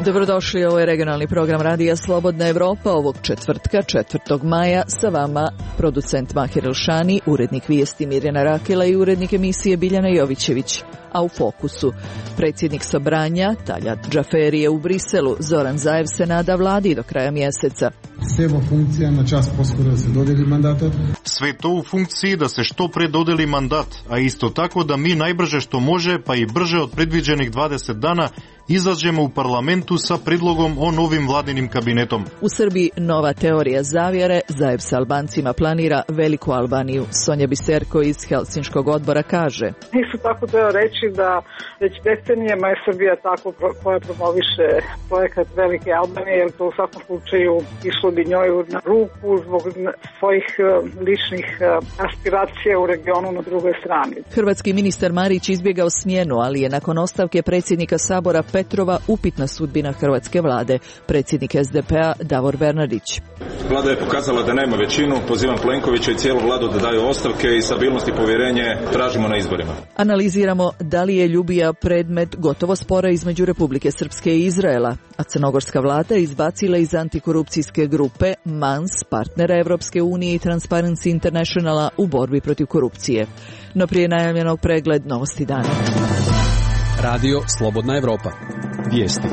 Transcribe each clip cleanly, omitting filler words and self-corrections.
Dobrodošli, ovo je regionalni program Radija Slobodna Evropa ovog četvrtka, 4. maja. Sa vama producent Mahir Elšani, urednik vijesti Mirjana Rakela i urednik emisije Biljana Jovićević. A u fokusu predsjednik Sobranja Taljat Džaferi je u Briselu. Zoran Zaev se nada vladi do kraja mjeseca. Sve funkcija na čas poskoro da se dodeli mandata. Sve to u funkciji da se što pre dodeli mandat, a isto tako da mi najbrže što može, pa i brže od predviđenih 20 dana, izađemo u parlamentu sa predlogom o novim vladinim kabinetom. U Srbiji nova teorija zavjere. Zaev sa Albancima planira veliku Albaniju. Sonja Biserko iz Helsinškog odbora kaže: Isto tako treba reći da već decenijama je Srbija tako koja promoviše projekat velike Albanije, jer to u svakom slučaju išlo bi njoj na ruku zbog svojih ličnih aspiracija u regionu na drugoj strani. Hrvatski ministar Marić izbjegao smjenu, ali je nakon ostavke predsjednika Sabora Petrova upitna sudbina hrvatske vlade. Predsjednik SDP-a Davor Bernardić: Vlada je pokazala da nema većinu, pozivam Plenkovića i cijelu vladu da daju ostavke i stabilnost i povjerenje tražimo na izborima. Analiziramo da li je Ljubija predmet gotovo spora između Republike Srpske i Izraela, a crnogorska vlada izbacila iz antikorupcijske grupe MANS partnera Evropske unije i Transparency Internationala u borbi protiv korupcije. No prije najavljenog pregled novosti dana. Radio Slobodna Evropa. Vijesti.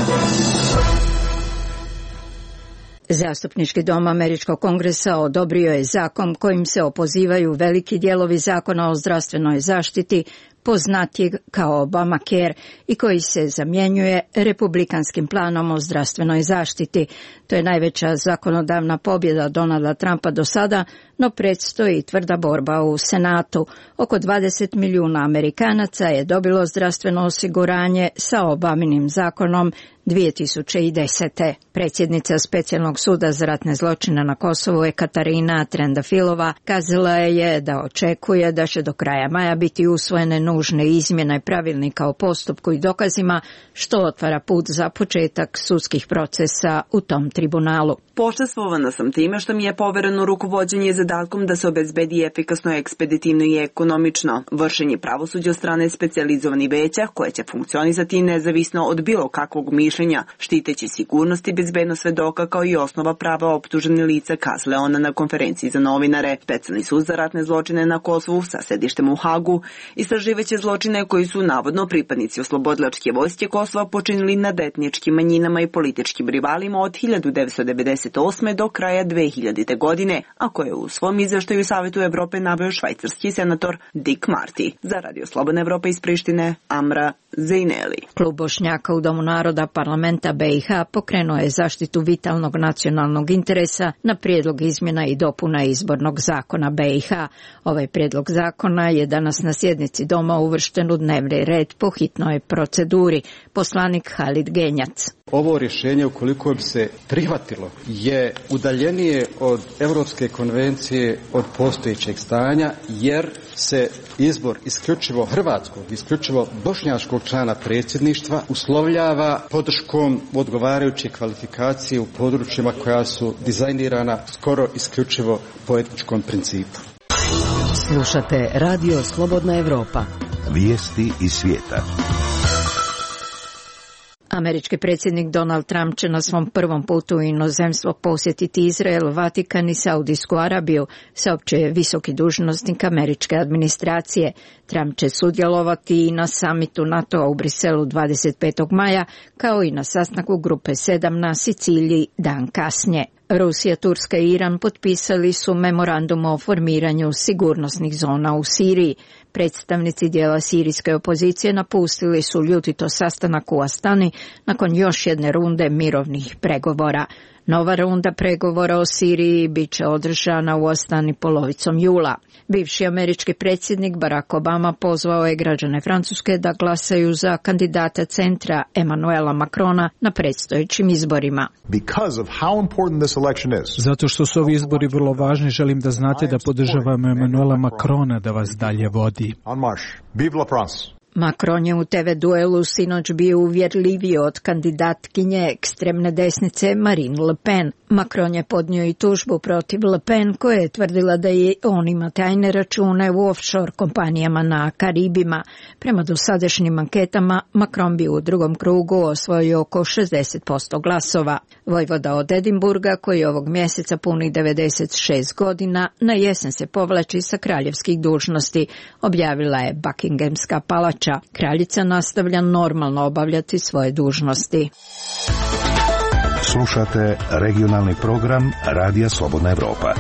Zastupnički dom Američkog kongresa odobrio je zakon kojim se opozivaju veliki dijelovi zakona o zdravstvenoj zaštiti, poznatijeg kao Obamacare, i koji se zamjenjuje republikanskim planom o zdravstvenoj zaštiti. To je najveća zakonodavna pobjeda Donalda Trumpa do sada, no predstoji tvrda borba u Senatu. Oko 20 milijuna Amerikanaca je dobilo zdravstveno osiguranje sa Obaminim zakonom 2010. Predsjednica Specijalnog suda za ratne zločine na Kosovu Ekaterina Trendafilova kazala je da očekuje da će do kraja maja biti usvojene nužne izmjene pravilnika o postupku i dokazima, što otvara put za početak sudskih procesa u tom tribunalu. Počastvovana sam time što mi je povereno rukovođenje zadatkom da se obezbedi efikasno, ekspeditivno i ekonomično vršenje pravosuđa od strane specijalizovanih veća koje će funkcionisati nezavisno od bilo kakvog mišljenja, štiteći sigurnost i bezbednost svedoka kao i osnova prava optužene lica, kazala ona na konferenciji za novinare. Specijalni sud za ratne zločine na Kosovu sa sedištem u Hagu istraživaće zločine koji su navodno pripadnici oslobodilačke vojske Kosova počinili nad etničkim manjinama i političkim rivalima od 1998. do kraja 2000. godine, a koje je u svom izvještaju Savetu Evrope naveo švajcarski senator Dick Marty. Za Radio Slobodna Evropa iz Prištine, Amra Zejneli. Klub Bošnjaka u Domu naroda parlamenta BiH pokrenuo je zaštitu vitalnog nacionalnog interesa na prijedlog izmjena i dopuna izbornog zakona BiH. Ovaj prijedlog zakona je danas na sjednici Doma uvršten u dnevni red po hitnoj proceduri. Poslanik Halid Genjac: Ovo rješenje, ukoliko bi se prihvatilo, je udaljenije od Europske konvencije od postojećeg stanja, jer se izbor isključivo hrvatskog, isključivo bošnjačkog člana predsjedništva uslovljava podrškom odgovarajuće kvalifikacije u područjima koja su dizajnirana skoro isključivo po etničkom principu. Slušate Radio Slobodna Evropa. Vijesti iz svijeta. Američki predsjednik Donald Trump će na svom prvom putu u inozemstvo posjetiti Izrael, Vatikan i Saudijsku Arabiju, saopćuje visoki dužnosnik američke administracije. Trump će sudjelovati i na samitu NATO-a u Briselu 25. maja, kao i na sastanku Grupe 7 na Siciliji dan kasnije. Rusija, Turska i Iran potpisali su memorandum o formiranju sigurnosnih zona u Siriji. Predstavnici dijela sirijske opozicije napustili su ljutito sastanak u Astani nakon još jedne runde mirovnih pregovora. Nova runda pregovora o Siriji bit će održana u Astani polovicom jula. Bivši američki predsjednik Barack Obama pozvao je građane Francuske da glasaju za kandidata centra Emmanuela Macrona na predstojećim izborima. Zato što su ovi izbori vrlo važni, želim da znate da podržavam Emmanuela Macrona da vas dalje vodi. Macron je u TV duelu sinoć bio uvjerljiviji od kandidatkinje ekstremne desnice Marine Le Pen. Macron je podnio i tužbu protiv Le Pen koja je tvrdila da je on ima tajne račune u offshore kompanijama na Karibima. Prema dosadašnjim anketama Macron bi u drugom krugu osvojio oko 60% glasova. Vojvoda od Edinburga, koji ovog mjeseca puni 96 godina, na jesen se povlači sa kraljevskih dužnosti, objavila je Buckinghamska palača. Kraljica nastavlja normalno obavljati svoje dužnosti. Slušate regionalni program Radija Slobodna Evropa.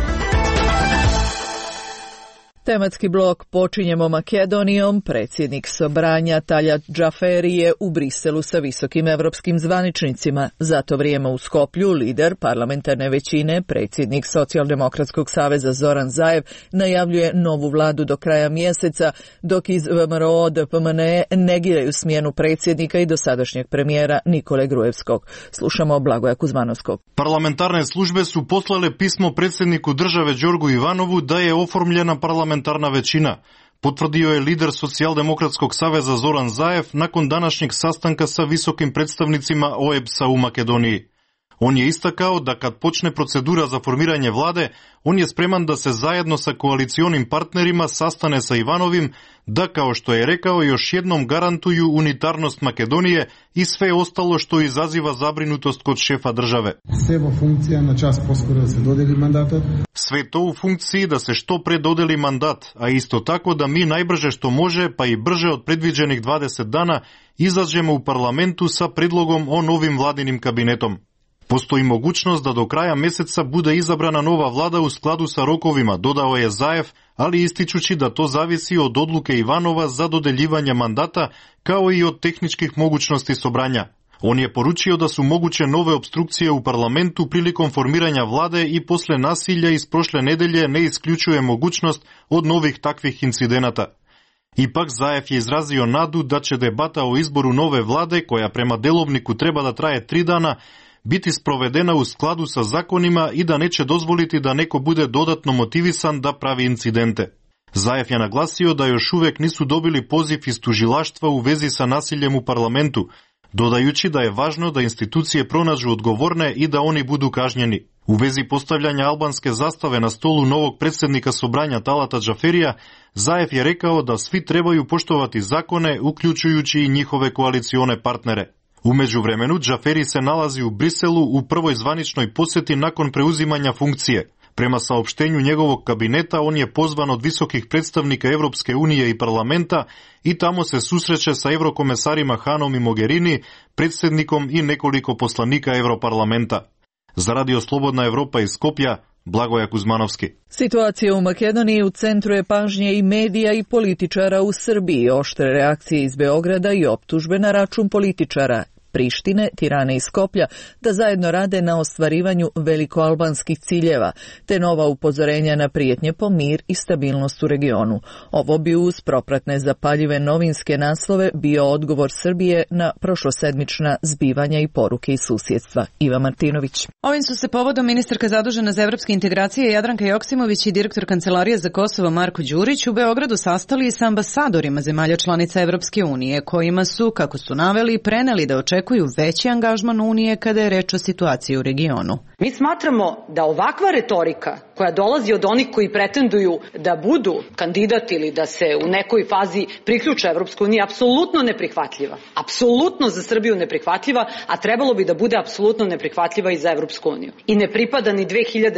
Tematski blok počinjemo Makedonijom. Predsjednik Sobranja Taljat Džaferi je u Briselu sa visokim evropskim zvaničnicima. Za to vrijeme u Skoplju lider parlamentarne većine, predsjednik Socijaldemokratskog saveza Zoran Zaev, najavljuje novu vladu do kraja mjeseca, dok iz VMRO DPMNE negiraju smjenu predsjednika i dosadašnjeg premijera Nikole Gruevskog. Slušamo Blagoja Kuzmanovskog. Parlamentarne službe su poslale pismo predsjedniku države Đorgu Ivanovu da je oformljena parlamentarna većina, potvrdio je lider Socijaldemokratskog saveza Zoran Zaev nakon današnjeg sastanka sa visokim predstavnicima OEBS-a u Makedoniji. On je istakao da kad počne procedura za formiranje vlade, on je spreman da se zajedno sa koalicionim partnerima sastane sa Ivanovim, da kao što je rekao još jednom garantuju unitarnost Makedonije i sve ostalo što izaziva zabrinutost kod šefa države. Sve funkcija na čas poskoro da se dodeli mandata. Sve to u funkciji da se što pre dodeli mandat, a isto tako da mi najbrže što može, pa i brže od predviđenih 20 dana, izađemo u parlamentu sa predlogom o novim vladinim kabinetom. Postoji mogućnost da do kraja mjeseca bude izabrana nova vlada u skladu sa rokovima, dodao je Zaev, ali ističući da to zavisi od odluke Ivanova za dodeljivanje mandata, kao i od tehničkih mogućnosti Sobranja. On je poručio da su moguće nove opstrukcije u parlamentu prilikom formiranja vlade i posle nasilja iz prošle nedelje ne isključuje mogućnost od novih takvih incidenata. Ipak Zaev je izrazio nadu da će debata o izboru nove vlade, koja prema delovniku treba da traje 3 dana, biti sprovedena u skladu sa zakonima i da neće dozvoliti da neko bude dodatno motivisan da pravi incidente. Zaev je naglasio da još uvijek nisu dobili poziv iz tužilaštva u vezi sa nasiljem u parlamentu, dodajući da je važno da institucije pronađu odgovorne i da oni budu kažnjeni. U vezi postavljanja albanske zastave na stolu novog predsjednika Sobranja Talata Džaferija, Zaev je rekao da svi trebaju poštovati zakone, uključujući i njihove koalicione partnere. U međuvremenu, Džaferi se nalazi u Briselu u prvoj zvaničnoj posjeti nakon preuzimanja funkcije. Prema saopštenju njegovog kabineta, on je pozvan od visokih predstavnika Evropske unije i parlamenta i tamo se susreće sa eurokomesarima Hanom i Mogherini, predsjednikom i nekoliko poslanika Europarlamenta. Za Radio Slobodna Evropa iz Skopja, Blagoja Kuzmanovski. Situacija u Makedoniji u centru je pažnje i medija i političara u Srbiji, oštre reakcije iz Beograda i optužbe na račun političara Prištine, Tirane i Skoplja da zajedno rade na ostvarivanju velikoalbanskih ciljeva, te nova upozorenja na prijetnje po mir i stabilnost u regionu. Ovo bi uz propratne zapaljive novinske naslove bio odgovor Srbije na prošlosedmična zbivanja i poruke iz susjedstva. Iva Martinović. Ovim su se povodom ministarka zadužena za evropske integracije Jadranka Joksimović i direktor Kancelarije za Kosovo Marko Đurić u Beogradu sastali i sa ambasadorima zemalja članica Evropske unije, kojima su, kako su naveli, preneli da očekuju veći angažman Unije kada je reč o situaciji u regionu. Mi smatramo da ovakva retorika koja dolazi od onih koji pretenduju da budu kandidat ili da se u nekoj fazi priključe Evropskoj uniji apsolutno neprihvatljiva. Apsolutno za Srbiju neprihvatljiva, a trebalo bi da bude apsolutno neprihvatljiva i za Evropsku uniju. I ne pripada ni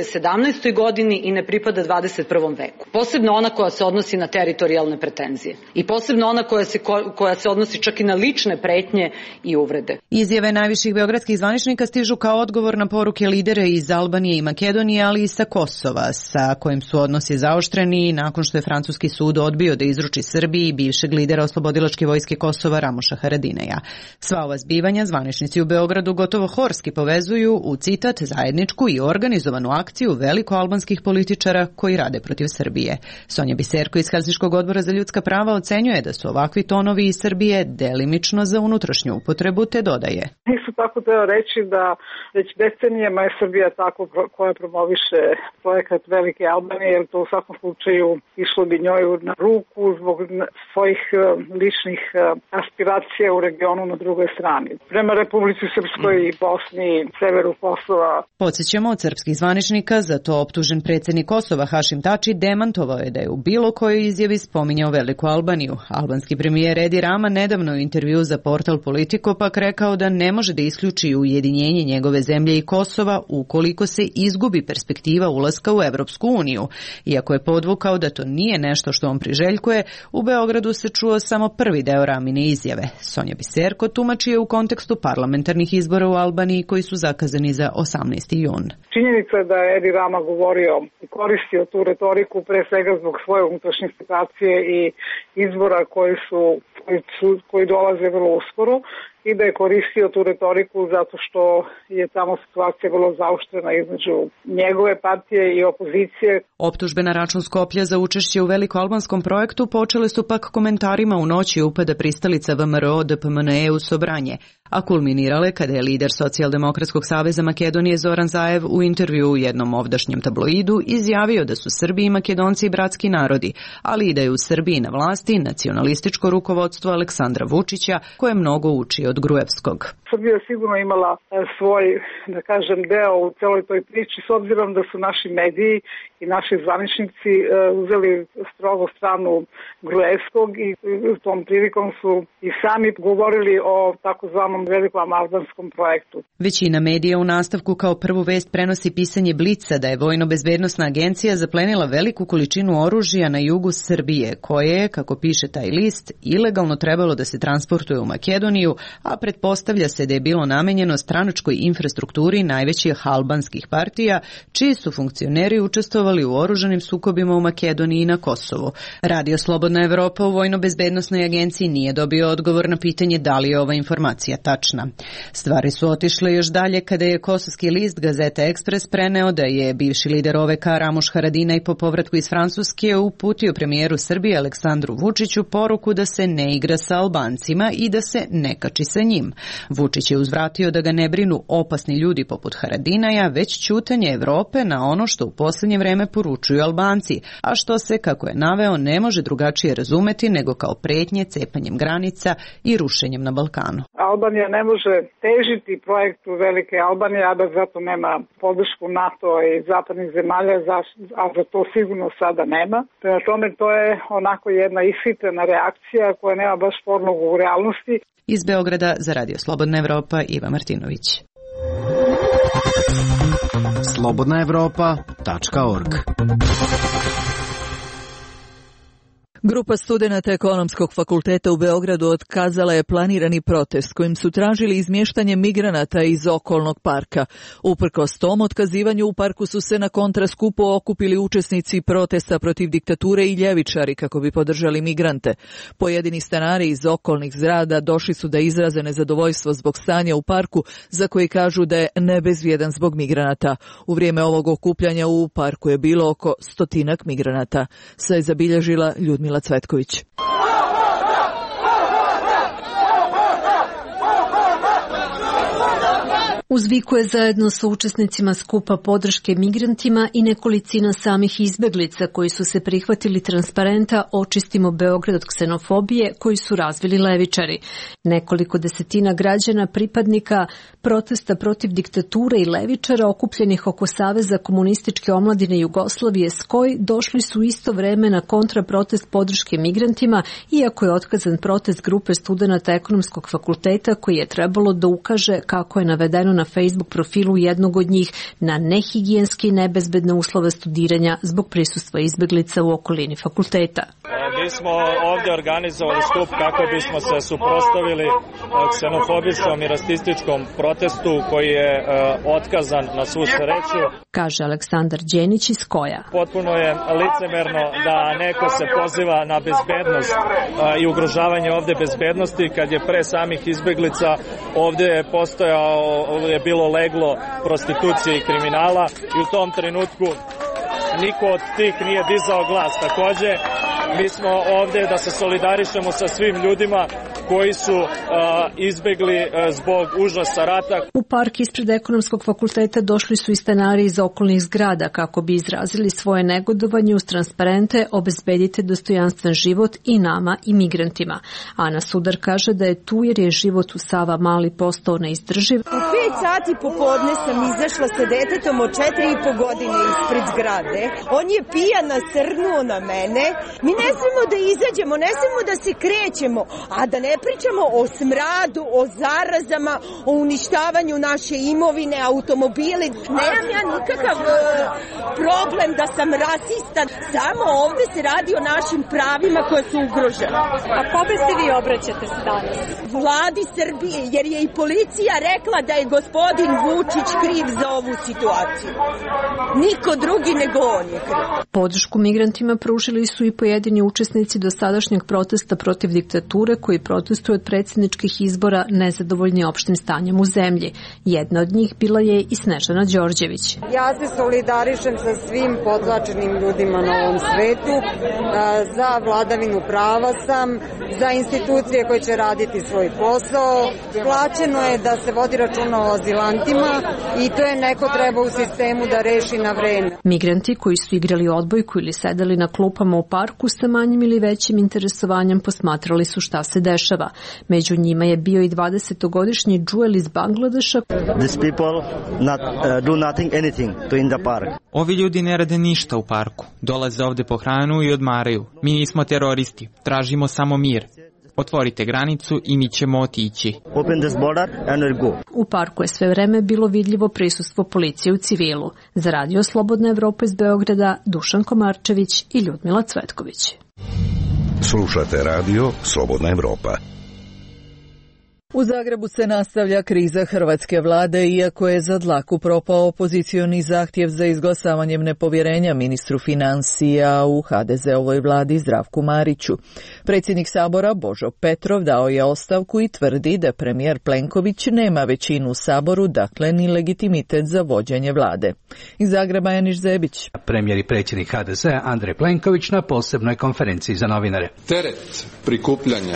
2017. godini i ne pripada 21. veku. Posebno ona koja se odnosi na teritorijalne pretenzije. I posebno ona koja se odnosi čak i na lične pretnje i uvrede. Izjave najviših beogradskih zvaničnika stižu kao odgovor na poruke lidera iz Albanije i Makedonije, ali i sa Kosova, sa kojim su odnosi zaoštreni nakon što je francuski sud odbio da izruči Srbiji bivšeg lidera oslobodilačke vojske Kosova Ramoša Haradinaja. Sva ova zbivanja zvaničnici u Beogradu gotovo horski povezuju u citat zajedničku i organizovanu akciju velikoalbanskih političara koji rade protiv Srbije. Sonja Biserko iz Helsinškog odbora za ljudska prava ocenjuje da su ovakvi tonovi iz Srbije delimično za unutrašnju upotrebu, te dodaje. Isto tako treba reći da već decenijama je Srbija tako koja promoviše projekat Velike Albanije, jer to u svakom slučaju išlo bi njoj na ruku zbog svojih ličnih aspiracija u regionu na drugoj strani. Prema Republici Srpskoj i Bosni i severu Kosova. Podsjećamo, od srpskih zvaničnika za to optužen predsjednik Kosova Hašim Tači demantovao je da je u bilo kojoj izjavi spominjao Veliku Albaniju. Albanski premijer Edi Rama nedavno u intervju za portal Politico pak rekao da ne može da isključi ujedinjenje njegove zemlje i Kosova ukoliko se izgubi perspektiva ulaska u Evropsku uniju. Iako je podvukao da to nije nešto što on priželjkuje, u Beogradu se čuo samo prvi deo Ramine izjave. Sonja Biserko tumači je u kontekstu parlamentarnih izbora u Albaniji koji su zakazani za 18. jun. Činjenica je da je Edi Rama govorio i koristio tu retoriku pre svega zbog svoje unutrašnje situacije i izbora koji dolaze vrlo uskoro i da je koristio tu retoriku zato što je tamo situacija vrlo zaoštrena između njegove partije i opozicije. Optužbe na račun Skoplja za učešće u velikoalbanskom projektu počele su pak komentarima u noći upada pristalica VMRO DPMNE u Sobranje, a kulminirale kada je lider Socijaldemokratskog saveza Makedonije Zoran Zaev u intervju u jednom ovdašnjem tabloidu izjavio da su Srbi i Makedonci bratski narodi, ali i da je u Srbiji na vlasti nacionalističko rukovodstvo Aleksandra Vučića koje mnogo uči od Gruevskog. Srbija je sigurno imala svoj, da kažem, deo u celoj toj priči, s obzirom da su naši mediji i naši zvaničnici uzeli strogo stranu Gruevskog i tom prilikom su i sami govorili o takozvanom velikom albanskom projektu. Većina medija u nastavku kao prvu vest prenosi pisanje Blica da je Vojno-bezbednosna agencija zaplenila veliku količinu oružja na jugu Srbije, koje je, kako piše taj list, ilegalno trebalo da se transportuje u Makedoniju, a pretpostavlja se da je bilo namenjeno stranačkoj infrastrukturi najvećih albanskih partija, čiji su funkcioneri učestvovali u oružanim sukobima u Makedoniji i na Kosovu. Radio Slobodna Evropa u Vojno-bezbednosnoj agenciji nije dobio odgovor na pitanje da li je ova informacija tačna. Stvari su otišle još dalje kada je kosovski list Gazeta Ekspres preneo da je bivši lider OVK Ramuš Haradinaj po povratku iz Francuske uputio premijeru Srbije Aleksandru Vučiću poruku da se ne igra sa Albancima i da se ne kači sa njim. Vučić je uzvratio da ga ne brinu opasni ljudi poput Haradinaja, već ćutanje Evrope na ono što u posljednje vreme poručuju Albanci, a što se, kako je naveo, ne može drugačije razumeti nego kao pretnje cepanjem granica i rušenjem na Balkanu. Albanija ne može težiti projektu Velike Albanije, a da zato nema podršku NATO i zapadnih zemalja, a za to sigurno sada nema. Prema tome, to je onako jedna ishitrena reakcija koja nema baš podlogu u realnosti. Iz Beograda za Radio Slobodna Evropa Iva Martinović. slobodnaevropa.org. Grupa studenata Ekonomskog fakulteta u Beogradu otkazala je planirani protest kojim su tražili izmještanje migranata iz okolnog parka. Uprkos tom otkazivanju u parku su se na kontraskupu okupili učesnici protesta protiv diktature i ljevičari kako bi podržali migrante. Pojedini stanari iz okolnih zgrada došli su da izraze nezadovoljstvo zbog stanja u parku za koji kažu da je nebezvjedan zbog migranata. U vrijeme ovog okupljanja u parku je bilo oko 100 migranata. Sve je zabilježila Ljudmila Cvetković. Uzvikuje zajedno sa učesnicima skupa podrške migrantima i nekolicina samih izbeglica koji su se prihvatili transparenta Očistimo Beograd od ksenofobije koji su razvili levičari. Nekoliko desetina građana pripadnika protesta protiv diktature i levičara okupljenih oko Saveza komunističke omladine Jugoslavije SKOJ došli su isto vreme na kontraprotest podrške migrantima, iako je otkazan protest grupe studenata Ekonomskog fakulteta koji je trebalo da ukaže, kako je navedeno na Facebook profilu jednog od njih, na nehigijenski i nebezbedne uslove studiranja zbog prisustva izbeglica u okolini fakulteta. Mi smo ovdje organizovali skup kako bismo se suprotstavili ksenofobijskom i rasističkom protestu koji je otkazan na svu sreću. Kaže Aleksandar Đenić iz Koja. Potpuno je licemerno da neko se poziva na bezbednost i ugrožavanje ovdje bezbednosti kad je pre samih izbeglica ovdje je bilo leglo prostitucije i kriminala i u tom trenutku niko od tih nije dizao glas. Takođe, mi smo ovdje da se solidarišemo sa svim ljudima koji su izbegli zbog užasa rata. U park ispred Ekonomskog fakulteta došli su i stanari iz okolnih zgrada kako bi izrazili svoje negodovanje uz transparente obezbedite dostojanstven život i nama i migrantima. Ana Sudar kaže da je tu jer je život u Sava Mali postao neizdrživ. U 5 sati popodne sam izašla sa detetom od 4,5 godine ispred zgrade. On je pijan nasrnuo na mene. Mi ne smemo da izađemo, ne smemo da se krećemo, a da ne pričamo o smradu, o zarazama, o uništavanju naše imovine, automobili. Nemam ja nikakav problem da sam rasista, samo ovde se radi o našim pravima koje su ugrožene. A kome se vi obraćate se danas? Vladi Srbije, jer je i policija rekla da je gospodin Vučić kriv za ovu situaciju. Niko drugi nego on je kriv. Podršku migrantima pružili su i pojedini učesnici dosadašnjeg protesta protiv diktature koji protestuju od predsjedničkih izbora nezadovoljni opštim stanjem u zemlji. Jedna od njih bila je i Snežana Đorđević. Ja se solidarišem sa svim potlačenim ljudima na ovom svetu. Za vladavinu prava sam, za institucije koje će raditi svoj posao. Plaćeno je da se vodi računa o azilantima i to je neko treba u sistemu da reši na vreme. Migranti koji su igrali odbojku ili sedeli na klupama u parku sa manjim ili većim interesovanjem posmatrali su šta se dešava. Među njima je bio i 20-godišnji Džuel iz Bangladeša. Ovi ljudi ne rade ništa u parku. Dolaze ovde po hranu i odmaraju. Mi nismo teroristi. Tražimo samo mir. Otvorite granicu i mi ćemo otići. U parku je sve vreme bilo vidljivo prisustvo policije u civilu. Za Radio Slobodna Evropa iz Beograda, Dušan Komarčević i Ljudmila Cvetković. Slušate Radio Slobodna Evropa. U Zagrebu se nastavlja kriza hrvatske vlade, iako je za dlaku propao opozicioni zahtjev za izglasavanjem nepovjerenja ministru financija u HDZ-ovoj vladi Zdravku Mariću. Predsjednik Sabora Božo Petrov dao je ostavku i tvrdi da premijer Plenković nema većinu u Saboru, dakle ni legitimitet za vođenje vlade. Iz Zagreba Janiš Zebić. Premijer i predsjednik HDZ-a Andrej Plenković na posebnoj konferenciji za novinare. Teret prikupljanja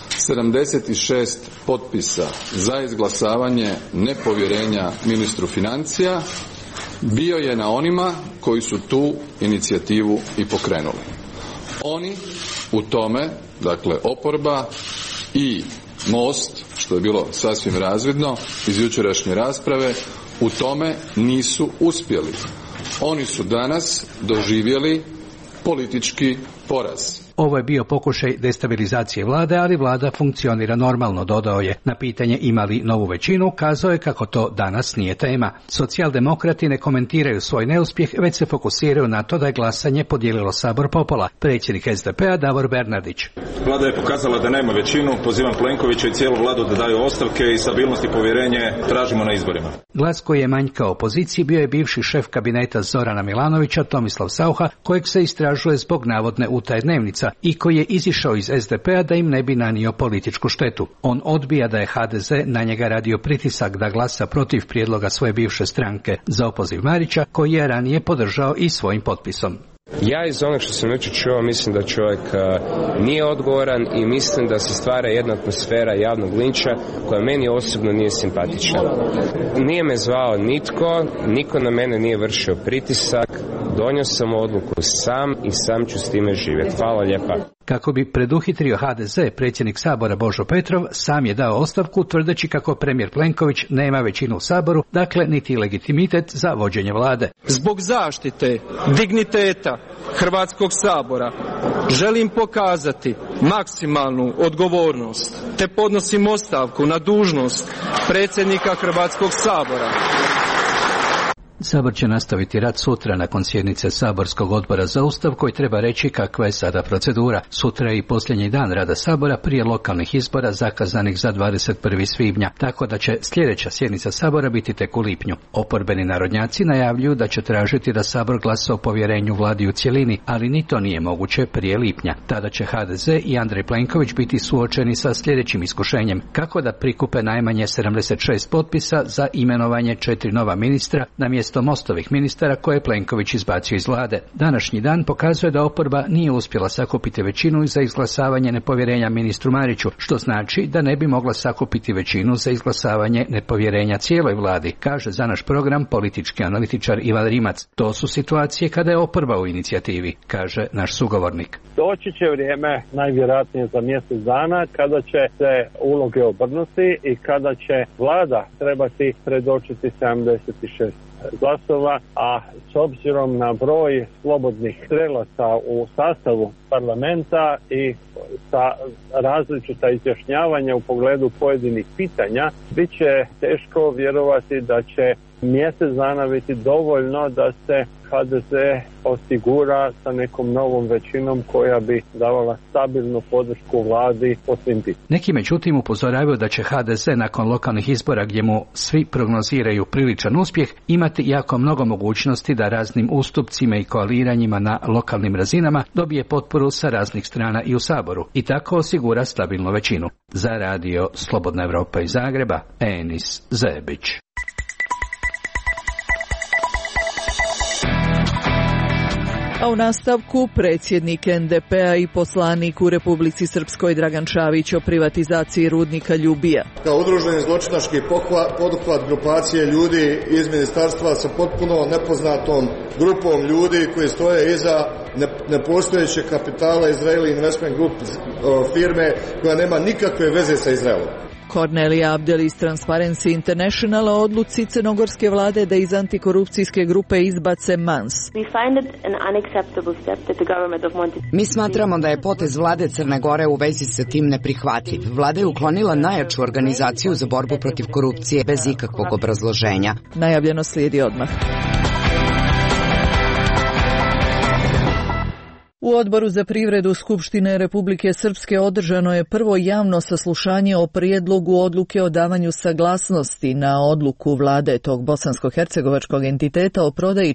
76 potpisa za izglasavanje nepovjerenja ministru financija bio je na onima koji su tu inicijativu i pokrenuli. Oni u tome, dakle oporba i Most, što je bilo sasvim razvidno iz jučerašnje rasprave, u tome nisu uspjeli. Oni su danas doživjeli politički poraz. Ovo je bio pokušaj destabilizacije vlade, ali vlada funkcionira normalno, dodao je. Na pitanje ima li novu većinu, kazao je kako to danas nije tema. Socijaldemokrati ne komentiraju svoj neuspjeh, već se fokusiraju na to da je glasanje podijelilo Sabor popola. Predsjednik SDP-a Davor Bernardić. Vlada je pokazala da nema većinu, pozivam Plenkovića i cijelu vladu da daju ostavke i stabilnost i povjerenje tražimo na izborima. Glas koji je manjkao opoziciji bio je bivši šef kabineta Zorana Milanovića Tomislav Saucha, kojeg se istražuje zbog navodne utaje dnevnica i koji je izišao iz SDP-a da im ne bi nanio političku štetu. On odbija da je HDZ na njega radio pritisak da glasa protiv prijedloga svoje bivše stranke za opoziv Marića, koji je ranije podržao i svojim potpisom. Ja iz onog što sam jučer čuo mislim da čovjek nije odgovoran i mislim da se stvara jedna atmosfera javnog linča koja meni osobno nije simpatična. Nije me zvao niko na mene nije vršio pritisak, donio sam odluku sam i sam ću s time živjeti. Hvala lijepa. Kako bi preduhitrio HDZ, predsjednik Sabora Božo Petrov sam je dao ostavku tvrdeći kako premijer Plenković nema većinu u Saboru, dakle niti legitimitet za vođenje vlade. Zbog zaštite digniteta Hrvatskog sabora želim pokazati maksimalnu odgovornost te podnosim ostavku na dužnost predsjednika Hrvatskog sabora. Sabor će nastaviti rad sutra nakon sjednice Saborskog odbora za Ustav koji treba reći kakva je sada procedura. Sutra je i posljednji dan rada Sabora prije lokalnih izbora zakazanih za 21. svibnja, tako da će sljedeća sjednica Sabora biti tek u lipnju. Oporbeni narodnjaci najavljuju da će tražiti da Sabor glasa o povjerenju vladi u cjelini, ali ni to nije moguće prije lipnja. Tada će HDZ i Andrej Plenković biti suočeni sa sljedećim iskušenjem, kako da prikupe najmanje 76 potpisa za imenovanje 4 nova ministra na mjesto 100% Mostovih ministara koje je Plenković izbacio iz vlade. Današnji dan pokazuje da oporba nije uspjela sakupiti većinu za izglasavanje nepovjerenja ministru Mariću, što znači da ne bi mogla sakupiti većinu za izglasavanje nepovjerenja cijeloj vladi, kaže za naš program politički analitičar Ivan Rimac. To su situacije kada je oporba u inicijativi, kaže naš sugovornik. Doći će vrijeme, najvjerojatnije za mjesec dana, kada će se uloge obrnuti i kada će vlada trebati predočiti 76 glasova, a s obzirom na broj slobodnih strelaca u sastavu parlamenta i sa različita izjašnjavanja u pogledu pojedinih pitanja, bit će teško vjerovati da će mjesec dana biti dovoljno da se HDZ osigura sa nekom novom većinom koja bi davala stabilnu podršku vladi po svim pitanjima. Neki međutim upozoravaju da će HDZ nakon lokalnih izbora, gdje mu svi prognoziraju priličan uspjeh, imati jako mnogo mogućnosti da raznim ustupcima i koaliranjima na lokalnim razinama dobije potporu sa raznih strana i u Saboru i tako osigura stabilnu većinu. Za radio Slobodna Evropa iz Zagreba, Enis Zebić. A u nastavku predsjednik NDP-a i poslanik u Republici Srpskoj Dragan Čavić o privatizaciji rudnika Ljubija. Kao udruženi zločinački poduhvat grupacije ljudi iz ministarstva sa potpuno nepoznatom grupom ljudi koji stoje iza nepostojećeg kapitala Israeli Investment Group firme koja nema nikakve veze sa Izraelom. Kornelija Abdel iz Transparency Internationala o odluci crnogorske vlade da iz antikorupcijske grupe izbace MANS. Mi smatramo da je potez vlade Crne Gore u vezi sa tim neprihvatljiv. Vlada je uklonila najjaču organizaciju za borbu protiv korupcije bez ikakvog obrazloženja. Najavljeno slijedi odmah. U Odboru za privredu Skupštine Republike Srpske održano je prvo javno saslušanje o prijedlogu odluke o davanju saglasnosti na odluku vlade tog bosansko-hercegovačkog entiteta o prodaji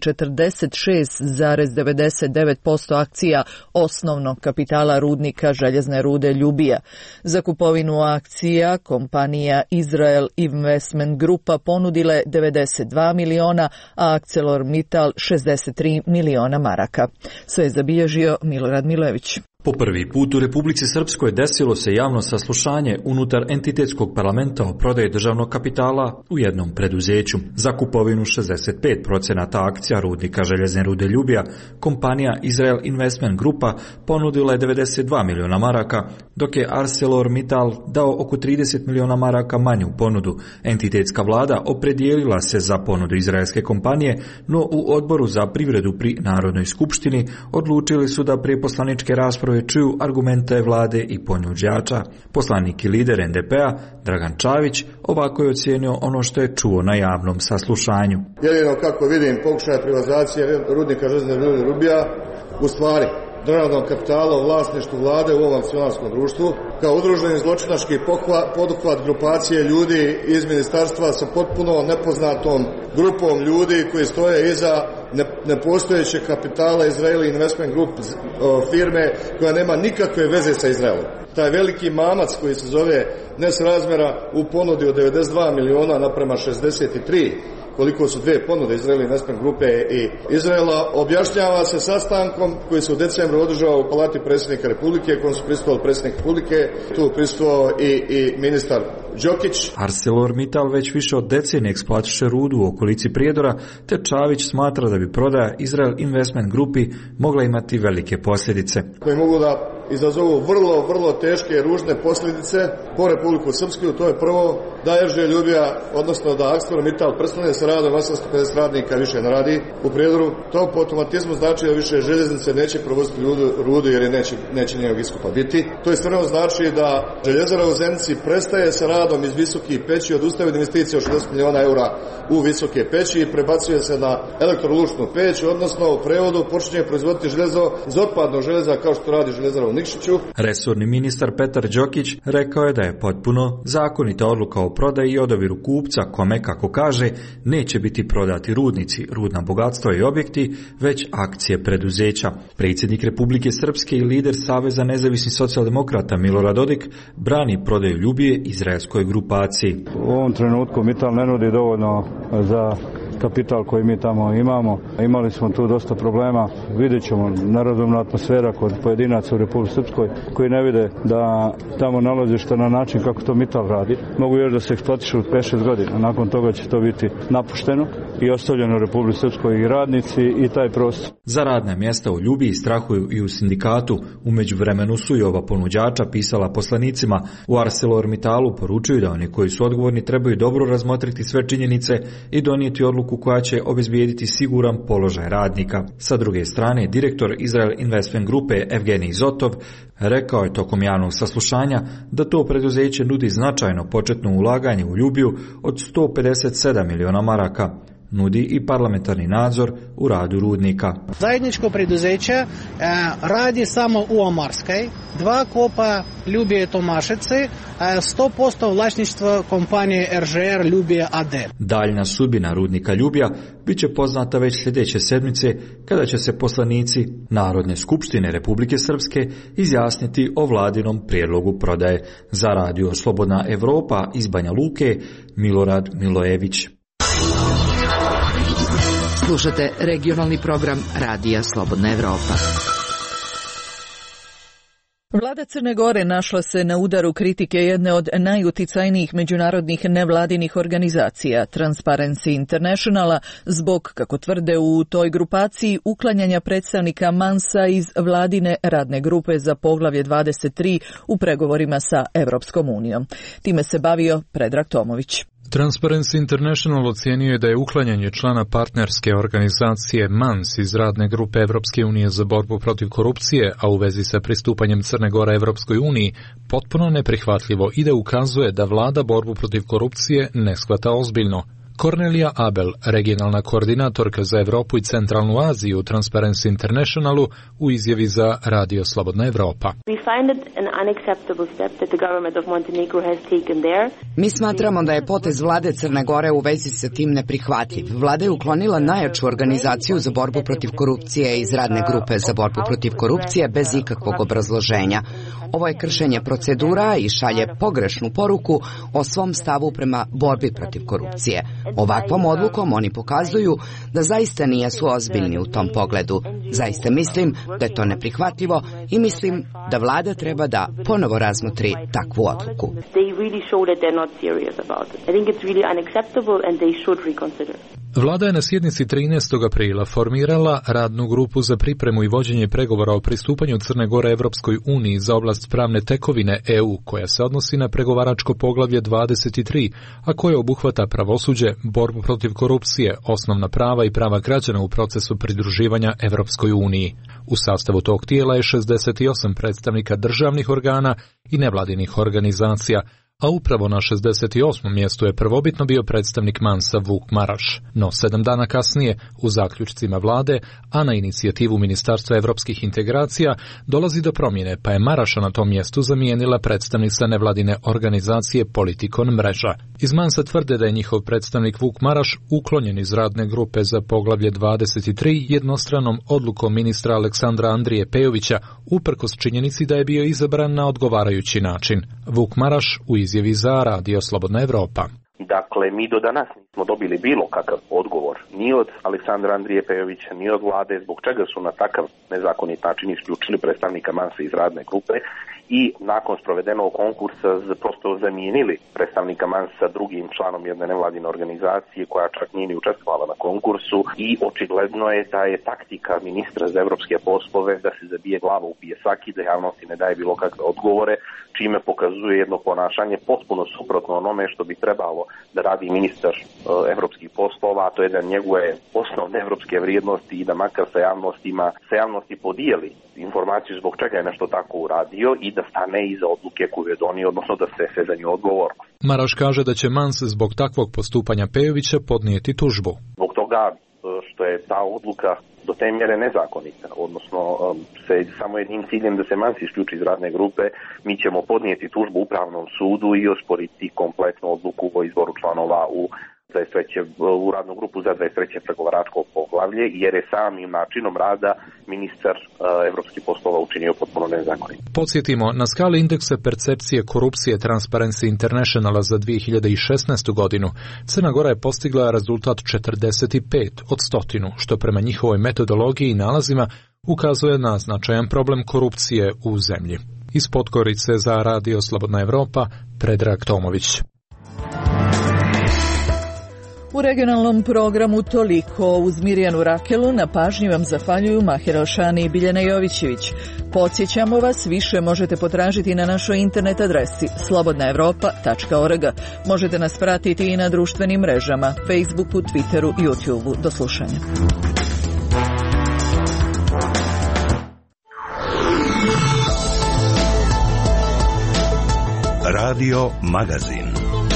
46,99% akcija osnovnog kapitala rudnika željezne rude Ljubija. Za kupovinu akcija kompanija Israel Investment Grupa ponudila je 92 miliona, a ArcelorMittal 63 miliona maraka. Sve je zabilježio Milorad Milojević. Po prvi put u Republici Srpskoj desilo se javno saslušanje unutar entitetskog parlamenta o prodaji državnog kapitala u jednom preduzeću. Za kupovinu 65% akcija rudnika željezne rude Ljubija kompanija Israel Investment Grupa ponudila je 92 miliona maraka, dok je ArcelorMittal dao oko 30 miliona maraka manju ponudu. Entitetska vlada opredijelila se za ponudu izraelske kompanije, no u Odboru za privredu pri Narodnoj skupštini odlučili su da prije poslaničke rasprave čuju argumente vlade i ponuđača. Poslanik i lider NDP-a Dragan Čavić ovako je ocijenio ono što je čuo na javnom saslušanju. Jedino kako vidim pokušaja privatizacije rudnika željezne rude Ljubija u stvari državnog kapitala u vlasništvu vlade u ovom akcionarskom društvu, kao udruženi zločinački poduhvat grupacije ljudi iz ministarstva sa potpuno nepoznatom grupom ljudi koji stoje iza nepostojećeg kapitala Israeli Investment Group firme koja nema nikakve veze sa Izraelom. Taj veliki mamac koji se zove nesrazmjera u ponudi od 92 miliona naprema 63, koliko su dvije ponude Izraeli Investment Grupe i Izraela, objašnjava se sastankom koji se u decembru održao u Palati predsjednika Republike, kojom su prisustvovali predsjednik Republike, tu prisustvovao i ministar Đokić. ArcelorMittal već više od decenije eksploatiše rudu u okolici Prijedora, te Čavić smatra da bi prodaja Israel Investment Grupi mogla imati velike posljedice. Koji mogu da izazovu vrlo teške i ružne posljedice po Republiku Srpsku. To je prvo da RŽ Ljubija, odnosno da ArcelorMittal prestane sa radom, 850 radnika više ne radi u Prijedoru. To po automatizmu znači da više željeznice neće provoziti rudu jer neće njenog iskupa biti. To istovremeno znači da željezara u Zenici prestaje sa radom iz visokih peći, odustaje od investicije od 60 miliona eura u visoke peći i prebacuje se na elektrolučnu peć, odnosno u prevodu počinje proizvoditi željezo iz otpadnog željeza kao što radi željezara u Nikšiću. Resorni ministar Petar Đokić rekao je da je potpuno zakonita odluka o prodaji i odabiru kupca kome, kako kaže, neće biti prodati rudnici, rudna bogatstva i objekti, već akcije preduzeća. Predsjednik Republike Srpske i lider Saveza nezavisnih socijaldemokrata Milorad Dodik brani prodaju Ljubije izraelskoj grupaciji. U ovom trenutku Mittal ne nudi dovoljno za kapital koji mi tamo imamo. Imali smo tu dosta problema, vidjet ćemo nerazumna atmosfera kod pojedinaca u Republici Srpskoj koji ne vide da tamo nalazišta na način kako to Mittal radi. Mogu još da se eksploatišu 5-6 godina, nakon toga će to biti napušteno i ostavljeno u Republici Srpskoj i radnici i taj prostor. Za radna mjesta u Ljubiji strahuju i u sindikatu. U međuvremenu su i ova ponuđača pisala poslanicima. U ArcelorMittalu poručuju da oni koji su odgovorni trebaju dobro razmotriti sve činjenice i donijeti odluku koja će obezbijediti siguran položaj radnika. Sa druge strane, direktor Israel Investment grupe Evgenij Zotov rekao je tokom javnog saslušanja da to preduzeće nudi značajno početno ulaganje u Ljubiju od 157 miliona maraka. Nudi i parlamentarni nadzor u radu rudnika. Zajedničko preduzeće radi samo u Omarskoj, 2 kopa Ljubije Tomašice, 100% vlasništvo kompanije RŽR Ljubije AD. Daljna sudbina rudnika Ljubija bit će poznata već sljedeće sedmice, kada će se poslanici Narodne skupštine Republike Srpske izjasniti o vladinom prijedlogu prodaje. Za radio Slobodna Evropa iz Banja Luke, Milorad Milojević. Slušate regionalni program Radija Slobodna Evropa. Vlada Crne Gore našla se na udaru kritike jedne od najuticajnijih međunarodnih nevladinih organizacija, Transparency Internationala, zbog, kako tvrde u toj grupaciji, uklanjanja predstavnika Mansa iz vladine radne grupe za poglavlje 23 u pregovorima sa Evropskom unijom. Time se bavio Predrag Tomović. Transparency International ocijenio je da je uklanjanje člana partnerske organizacije MANS iz radne grupe Evropske unije za borbu protiv korupcije, a u vezi sa pristupanjem Crne Gore Evropskoj uniji, potpuno neprihvatljivo i da ukazuje da vlada borbu protiv korupcije ne shvata ozbiljno. Kornelija Abel, regionalna koordinatorka za Evropu i Centralnu Aziju u Transparency Internationalu, u izjavi za Radio Slobodna Evropa. Mi smatramo da je potez vlade Crne Gore u vezi sa tim neprihvatljiv. Vlada je uklonila najjaču organizaciju za borbu protiv korupcije iz radne grupe za borbu protiv korupcije bez ikakvog obrazloženja. Ovo je kršenje procedura i šalje pogrešnu poruku o svom stavu prema borbi protiv korupcije. Ovakvom odlukom oni pokazuju da zaista nisu ozbiljni u tom pogledu. Zaista mislim da je to neprihvatljivo i mislim da vlada treba da ponovo razmotri takvu odluku. Vlada je na sjednici 13. aprila formirala radnu grupu za pripremu i vođenje pregovora o pristupanju Crne Gore Evropskoj uniji za oblast pravne tekovine EU, koja se odnosi na pregovaračko poglavlje 23, a koje obuhvata pravosuđe, borbu protiv korupcije, osnovna prava i prava građana u procesu pridruživanja Evropskoj uniji. U sastavu tog tijela je 68 predstavnika državnih organa i nevladinih organizacija, a upravo na 68. mjestu je prvobitno bio predstavnik Mansa Vuk Maraš. No 7 dana kasnije, u zaključcima vlade, a na inicijativu Ministarstva evropskih integracija, dolazi do promjene, pa je Maraša na tom mjestu zamijenila predstavnica nevladine organizacije Politikon mreža. Iz Mansa tvrde da je njihov predstavnik Vuk Maraš uklonjen iz radne grupe za poglavlje 23 jednostranom odlukom ministra Aleksandra Andrije Pejovića, uprkos činjenici da je bio izabran na odgovarajući način. Vuk Maraš u izjavi za Radio Slobodna Evropa. Dakle, mi do danas nismo dobili bilo kakav odgovor ni od Aleksandra Andrije Pejovića, ni od vlade, zbog čega su na takav nezakonit način isključili predstavnika Mansa iz radne grupe i nakon sprovedenog konkursa prosto zamijenili predstavnika Mansa drugim članom jedne nevladine organizacije koja čak nije ni učestvovala na konkursu i očigledno je da je taktika ministra za evropske poslove da se zabije glava u pijesak i da javnosti ne daje bilo kakve odgovore, čime pokazuje jedno ponašanje potpuno suprotno onome što bi trebalo da radi ministar evropskih poslova, a to je da njeguje osnovne evropske vrijednosti i da makar sa javnosti podijeli informaciju zbog čega je nešto tako uradio i da stane iza odluke koju je donio, odnosno da se za nju odgovorno. Maraš kaže da će Mans zbog takvog postupanja Pejovića podnijeti tužbu. Zbog toga što je ta odluka do te mjere nezakonita, odnosno se samo jednim ciljem da se Mans isključi iz radne grupe, mi ćemo podnijeti tužbu Upravnom sudu i osporiti kompletnu odluku o izboru članova u u radnu grupu za 23. pregovaračko poglavlje, jer je samim načinom rada ministar evropskih poslova učinio potpuno nezakonit. Podsjetimo, na skali indeksa percepcije korupcije Transparency Internationala za 2016. godinu, Crna Gora je postigla rezultat 45 od 100, što prema njihovoj metodologiji i nalazima ukazuje na značajan problem korupcije u zemlji. Iz Podgorice za Radio Slobodna Evropa, Predrag Tomović. U regionalnom programu toliko. Uz Mirjanu Rakelu na pažnji vam zahvaljuju Mahir Alšani i Biljana Jovićević. Podsjećamo vas, više možete potražiti na našoj internet adresi slobodnaevropa.org. Možete nas pratiti i na društvenim mrežama, Facebooku, Twitteru, YouTubeu. Do slušanja. Radio Magazin.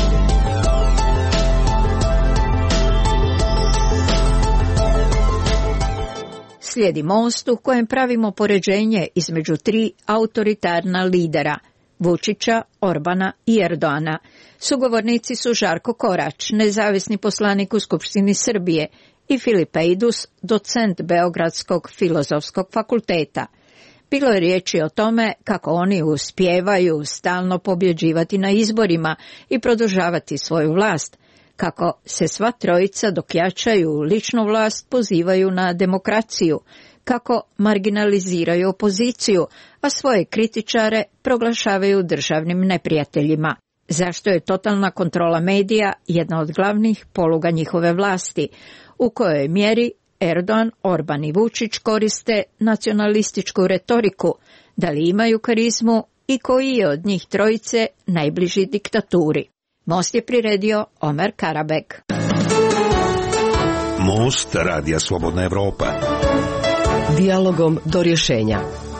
Slijedi most u kojem pravimo poređenje između tri autoritarna lidera, Vučića, Orbana i Erdoana. Sugovornici su Žarko Korać, nezavisni poslanik u Skupštini Srbije, i Filip Ejdus, docent Beogradskog filozofskog fakulteta. Bilo je riječi o tome kako oni uspijevaju stalno pobjeđivati na izborima i produžavati svoju vlast, kako se sva trojica dok jačaju ličnu vlast pozivaju na demokraciju, kako marginaliziraju opoziciju, a svoje kritičare proglašavaju državnim neprijateljima. Zašto je totalna kontrola medija jedna od glavnih poluga njihove vlasti, u kojoj mjeri Erdogan, Orban i Vučić koriste nacionalističku retoriku, da li imaju karizmu i koji je od njih trojice najbliži diktaturi. Most je priredio Omer Karabek. Most Radija Slobodna Evropa. Dijalogom do rješenja.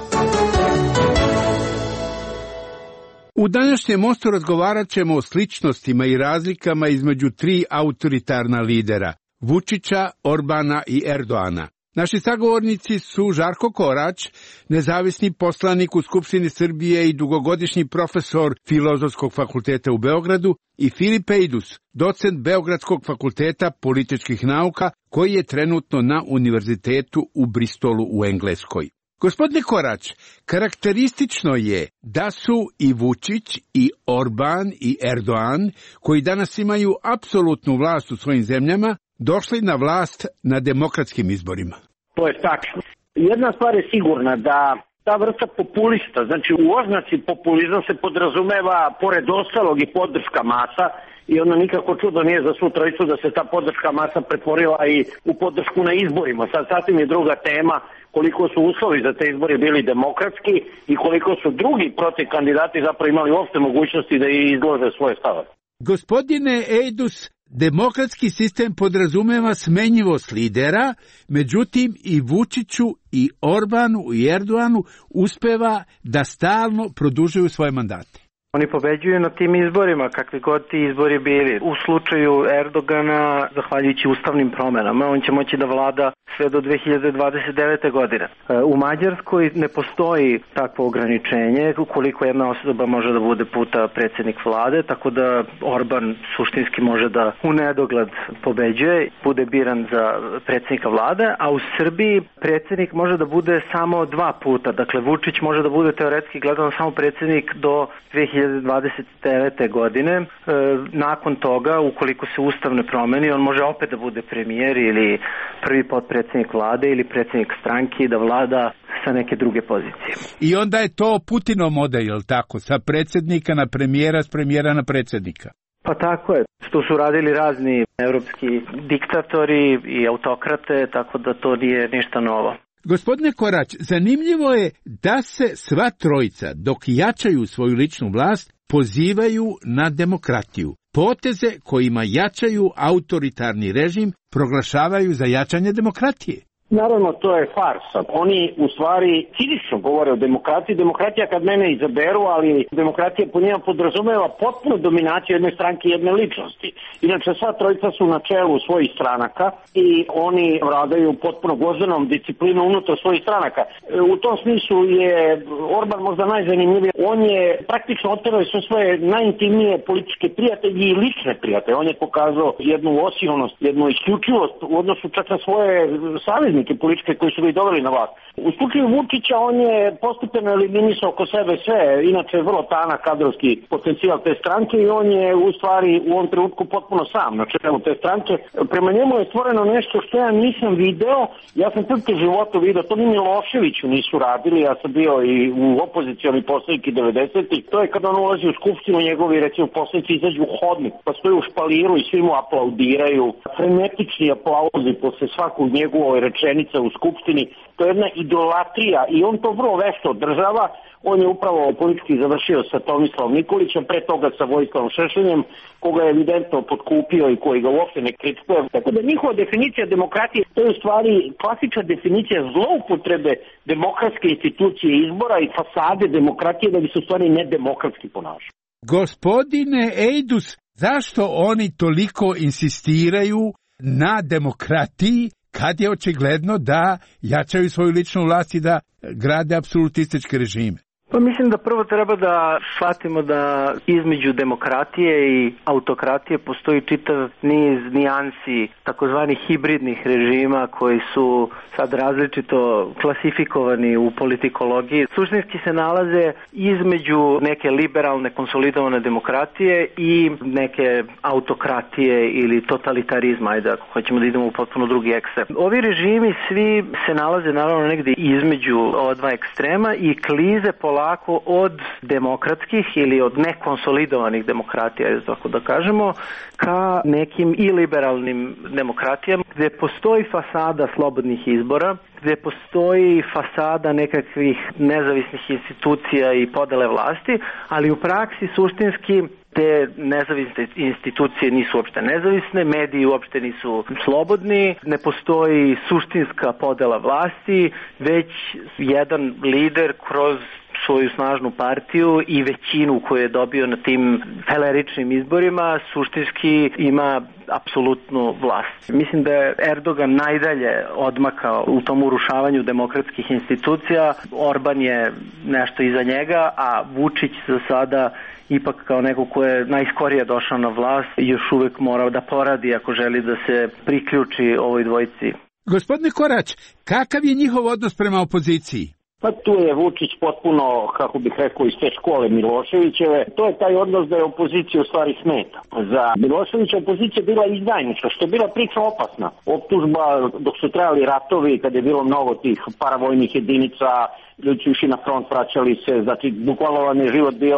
U današnjem mostu razgovarat ćemo o sličnostima i razlikama između tri autoritarna lidera, Vučića, Orbana i Erdoana. Naši sagovornici su Žarko Korać, nezavisni poslanik u Skupštini Srbije i dugogodišnji profesor Filozofskog fakulteta u Beogradu, i Filip Ejdus, docent Beogradskog fakulteta političkih nauka, koji je trenutno na univerzitetu u Bristolu u Engleskoj. Gospodine Korać, karakteristično je da su i Vučić, i Orban, i Erdogan, koji danas imaju apsolutnu vlast u svojim zemljama, došli na vlast na demokratskim izborima. To je tačno. Jedna stvar je sigurna, da ta vrsta populista, znači u oznaci populizam se podrazumeva pored ostalog i podrška masa, i onda nikako čudo nije za svu trojicu da se ta podrška masa pretvorila i u podršku na izborima. Sad sasvim je druga tema koliko su uslovi za te izbore bili demokratski i koliko su drugi protiv kandidati zapravo imali uopšte mogućnosti da izlože svoje stave. Gospodine Ejdus, demokratski sistem podrazumeva smenjivost lidera, međutim i Vučiću, i Orbanu, i Erdoanu uspeva da stalno produžuju svoje mandate. Oni pobeđuju na tim izborima, kakvi god ti izbori bili. U slučaju Erdogana, zahvaljujući ustavnim promenama, on će moći da vlada sve do 2029. godine. U Mađarskoj ne postoji takvo ograničenje koliko jedna osoba može da bude puta predsjednik vlade, tako da Orban suštinski može da u nedogled pobeđuje, bude biran za predsjednika vlade, a u Srbiji predsjednik može da bude samo 2 puta. Dakle, Vučić može da bude teoretski gledano samo predsjednik do 2029. godine. Nakon toga, ukoliko se ustav ne promeni, on može opet da bude premijer ili prvi potpredsjednik vlade ili predsjednik stranke, da vlada sa neke druge pozicije. I onda je to Putinov model, je li tako? Sa predsjednika na premijera, s premijera na predsjednika. Pa tako je. To su radili razni evropski diktatori i autokrate, tako da to nije ništa novo. Gospodine Korać, zanimljivo je da se sva trojica, dok jačaju svoju ličnu vlast, pozivaju na demokratiju. Poteze kojima jačaju autoritarni režim proglašavaju za jačanje demokratije. Naravno, to je farsa. Oni u stvari cinično govore o demokratiji. Demokratija kad mene izaberu, ali demokratija po njima podrazumeva potpuno dominaciju jedne stranke i jedne ličnosti. Inače, sva trojica su na čelu svojih stranaka i oni vladaju potpuno gvozdenom disciplinom unutar svojih stranaka. U tom smislu je Orban možda najzanimljiviji. On je praktično oterao sve svoje najintimnije političke prijatelje i lične prijatelje. On je pokazao jednu osionost, jednu isključivost u odnosu čak na svoje saveznike političke koji su ga i doveli na vlast. U slučaju Vučića on je postepeno eliminisao oko sebe sve, inače vrlo tanak kadrovski potencijal te stranke i on je u stvari u ovom trenutku potpuno sam na čelu te stranke. Prema njemu je stvoreno nešto što ja nisam video, ja sam prvi životu video, to ni Miloševiću nisu radili, ja sam bio i u opozicioni poslanik 90-ih, to je kada on ulazi u skupštinu, njegovi recimo poslanici izađu u hodnik, pa stoji u špaliru i svi mu aplaudiraju, frenetični aplauzi posle svakog njegovoj rečenice u skupštini, to je jedna idolatrija i on to vrlo vešto održava. On je upravo politički završio sa Tomislavom Nikolićem, pre toga sa Vojislavom Šešeljem, koga je evidentno potkupio i koji ga uopšte ne kritikuje. Tako da njihova definicija demokratije, to je u stvari klasična definicija zloupotrebe demokratske institucije izbora i fasade demokratije da bi se u stvari nedemokratski ponašali. Gospodine Ejdus, zašto oni toliko insistiraju na demokratiji kad je očigledno da jačaju svoju ličnu vlast i da grade apsolutističke režime? Pa mislim da prvo treba da shvatimo da između demokratije i autokratije postoji čitav niz nijansi takozvanih hibridnih režima koji su sad različito klasifikovani u politikologiji. Suštinski se nalaze između neke liberalne konsolidovane demokratije i neke autokratije ili totalitarizma, ajde ako hoćemo da idemo u potpuno drugi ekstrem. Ovi režimi svi se nalaze naravno negdje između ova dva ekstrema i klize polako od demokratskih ili od nekonsolidovanih demokratija, tako da kažemo, ka nekim i liberalnim demokratijama gdje postoji fasada slobodnih izbora, gdje postoji fasada nekakvih nezavisnih institucija i podele vlasti, ali u praksi suštinski te nezavisne institucije nisu uopšte nezavisne, mediji uopšte nisu slobodni, ne postoji suštinska podela vlasti, već jedan lider kroz svoju snažnu partiju i većinu koju je dobio na tim teleričnim izborima suštinski ima apsolutnu vlast. Mislim da je Erdogan najdalje odmakao u tom urušavanju demokratskih institucija. Orban je nešto iza njega, a Vučić za sada ipak kao neko ko je najskorije došao na vlast još uvek mora da poradi ako želi da se priključi ovoj dvojici. Gospodine Korać, kakav je njihov odnos prema opoziciji? Pa tu je Vučić potpuno, kako bih rekao, iz te škole Miloševićeve. To je taj odnos da je opozicija u stvari smeta. Za Miloševića opozicija bila izdajnička, što je bila priča opasna. Optužba dok su trajali ratovi, kad je bilo mnogo tih paravojnih jedinica, ljudi su išli na front, vraćali se, znači bukvalno vam je život bio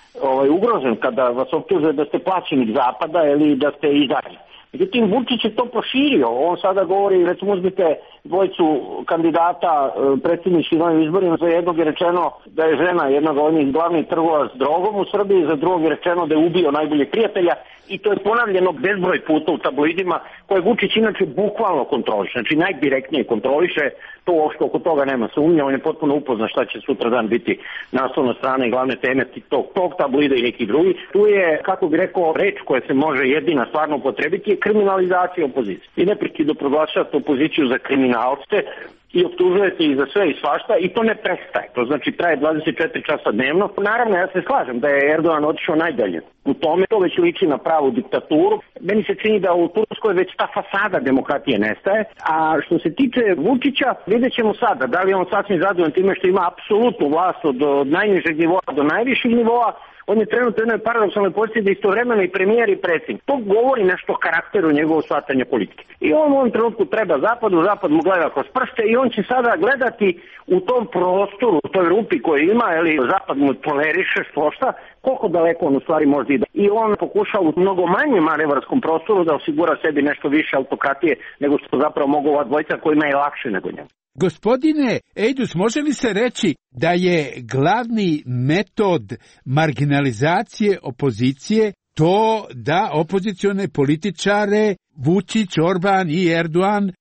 ugrožen kada vas optuže da ste plaćenik zapada ili da ste izdajnik. Međutim, Vučić je to proširio. On sada govori, recimo uzmite dvojicu kandidata predsjedničkih novim izborima, za jednog je rečeno da je žena jednog od njih glavnih trgova s drogom u Srbiji, za drugog je rečeno da je ubio najboljeg prijatelja i to je ponavljeno bezbroj puta u tabloidima koje Vučić inače bukvalno kontroliše, znači najdirektnije kontroliše, to uopšte oko toga nema sumnje, on je potpuno upoznan šta će sutra dan biti naslovna strana i glavne teme tog tabloida i neki drugi. Tu je, kako bi rekao, reč koja se može jedina stvarno upotrebiti je kriminalizacija opozicije. I neprekidno proglašavate opoziciju za kriminalce i optužujete ih za sve i svašta i to ne prestaje. To znači traje 24 časa dnevno. Naravno, ja se slažem da je Erdogan otišao najdalje u tome. To već liči na pravu diktaturu. Meni se čini da u Turskoj već ta fasada demokratije nestaje. A što se tiče Vučića, vidjet ćemo sada da li on sasvim zadovoljan time što ima apsolutnu vlast od najnižeg nivoa do najvišeg nivoa. On je trenutno u jednoj paradoksalnoj poziciji da istovremeno i premijer i predsjednik. To govori nešto o karakteru njegovog shvatanja politike. I on u ovom trenutku treba zapadu, zapad mu gleda kroz prste i on će sada gledati u tom prostoru, u toj rupi koju ima, ili zapad mu toleriše što, koliko daleko on u stvari može ide. I on pokušao u mnogo manjem manevarskom prostoru da osigura sebi nešto više autokratije nego što zapravo mogu ova dvojica kojima je lakše nego njemu. Gospodine Ejdus, može li se reći da je glavni metod marginalizacije opozicije to da opozicione političare Vučić, Orban i Erdogan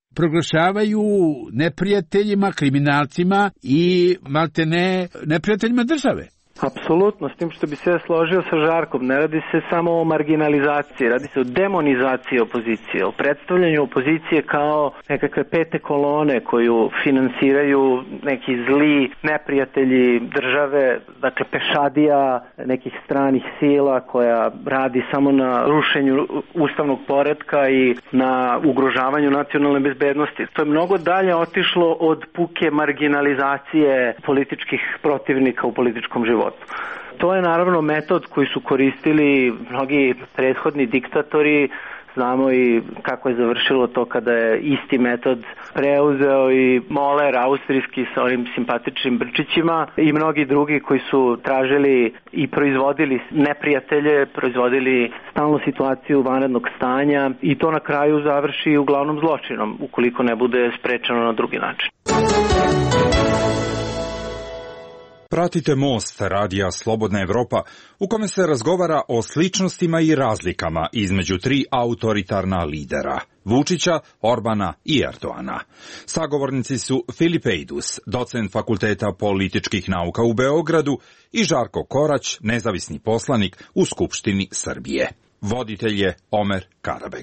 proglašavaju neprijateljima, kriminalcima i maltene neprijateljima države. Apsolutno, s tim što bi se složio sa Žarkom, ne radi se samo o marginalizaciji, radi se o demonizaciji opozicije, o predstavljanju opozicije kao nekakve pete kolone koju finansiraju neki zli neprijatelji države, dakle pešadija nekih stranih sila koja radi samo na rušenju ustavnog poretka i na ugrožavanju nacionalne bezbednosti. To je mnogo dalje otišlo od puke marginalizacije političkih protivnika u političkom životu. To je naravno metod koji su koristili mnogi prethodni diktatori. Znamo i kako je završilo to kada je isti metod preuzeo i Moler austrijski sa onim simpatičnim brčićima i mnogi drugi koji su tražili i proizvodili neprijatelje, proizvodili stalnu situaciju vanrednog stanja i to na kraju završi uglavnom zločinom ukoliko ne bude sprečeno na drugi način. Pratite Most, radija Slobodna Evropa, u kome se razgovara o sličnostima i razlikama između tri autoritarna lidera, Vučića, Orbana i Erdoana. Sagovornici su Filip Ejdus, docent Fakulteta političkih nauka u Beogradu, i Žarko Korać, nezavisni poslanik u Skupštini Srbije. Voditelj je Omer Karabek.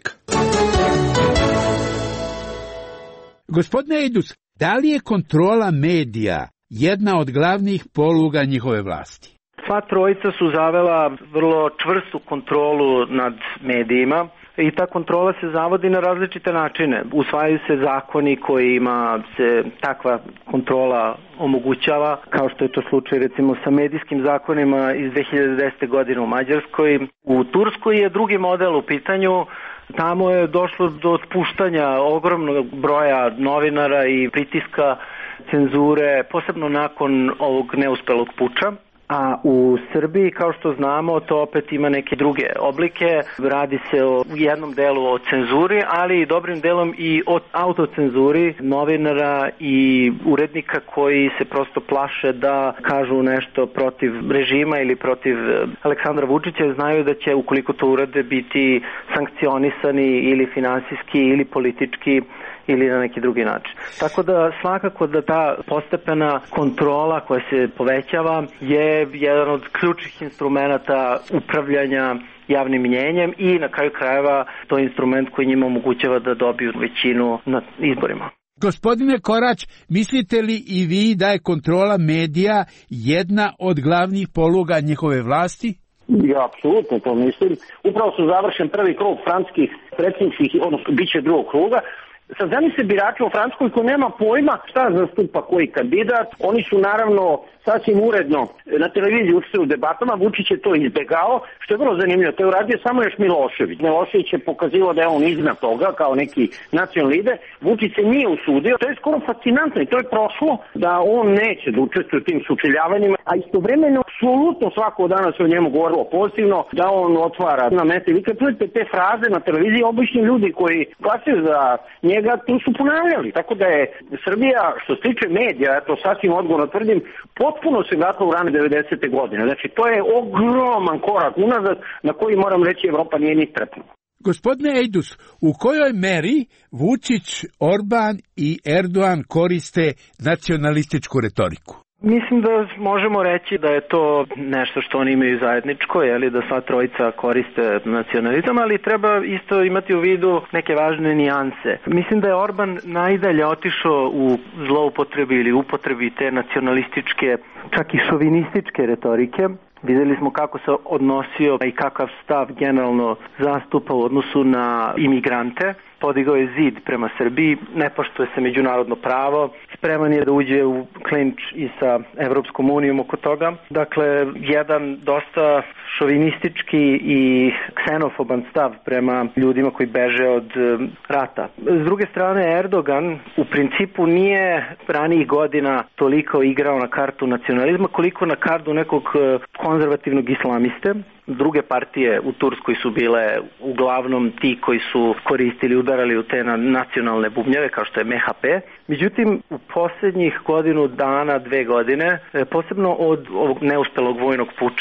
Gospodine Ejdus, da li je kontrola medija jedna od glavnih poluga njihove vlasti? Sva trojica su zavela vrlo čvrstu kontrolu nad medijima i ta kontrola se zavodi na različite načine. Usvajaju se zakoni kojima se takva kontrola omogućava, kao što je to slučaj recimo sa medijskim zakonima iz 2010. godine u Mađarskoj. U Turskoj je drugi model u pitanju. Tamo je došlo do otpuštanja ogromnog broja novinara i pritiska cenzure, posebno nakon ovog neuspelog puča. A u Srbiji, kao što znamo, to opet ima neke druge oblike. Radi se o jednom delu o cenzuri, ali i dobrim delom i o autocenzuri novinara i urednika koji se prosto plaše da kažu nešto protiv režima ili protiv Aleksandra Vučića. Znaju da će, ukoliko to urade, biti sankcionisani ili finansijski ili politički ili na neki drugi način. Tako da svakako da ta postepena kontrola koja se povećava je jedan od ključnih instrumenata upravljanja javnim mnjenjem i na kraju krajeva to je instrument koji njima omogućava da dobiju većinu na izborima. Gospodine Korać, mislite li i vi da je kontrola medija jedna od glavnih poluga njihove vlasti? Ja, apsolutno to mislim. Upravo su završen prvi krug francuskih predsjedničkih, odnosno bit će drugog kruga. Sad zamisli birača u Francuskoj koji nema pojma šta zastupa koji kandidat. Oni su naravno sasvim uredno na televiziji učestvuju u debatama. Vučić je to izbegao, što je vrlo zanimljivo. To je uradio samo još Milošević. Milošević je pokazivao da je on iznad toga kao neki nacionalni lider. Vučić se nije usudio. To je skoro fascinantno i to je prošlo da on neće da učestvuje u tim sučeljavanjima. A istovremeno, apsolutno svako danas o njemu govorilo pozitivno, da on otvara na mesta. Vi kad čujete te fraze na televiziji, obični ljudi koji glasaju za njega, tu su ponavljali. Tako da je Srbija, što se tiče medija, ja to sasvim odgovorno tvrdim, potpuno se gatla u rane 90. godine. Znači, to je ogroman korak unazad na koji, moram reći, Evropa nije ni trepnula. Gospodine Ejdus, u kojoj meri Vučić, Orban i Erdogan koriste nacionalističku retoriku? Mislim da možemo reći da je to nešto što oni imaju zajedničko, da sva trojica koriste nacionalizam, ali treba isto imati u vidu neke važne nijanse. Mislim da je Orban najdalje otišao u zloupotrebi ili upotrebi te nacionalističke, čak i šovinističke retorike. Vidjeli smo kako se odnosio i kakav stav generalno zastupa u odnosu na imigrante. Podigao je zid prema Srbiji, ne poštuje se međunarodno pravo, spreman je da uđe u klinč i sa Evropskom unijom oko toga. Dakle, jedan dosta šovinistički i ksenofoban stav prema ljudima koji beže od rata. S druge strane, Erdogan u principu nije ranijih godina toliko igrao na kartu nacionalizma koliko na kartu nekog konzervativnog islamiste. Druge partije u Turskoj su bile uglavnom ti koji su koristili, udarali u te nacionalne bubnjeve kao što je MHP. Međutim, u posljednjih godinu dana, 2 godine, posebno od ovog neuspelog vojnog puča,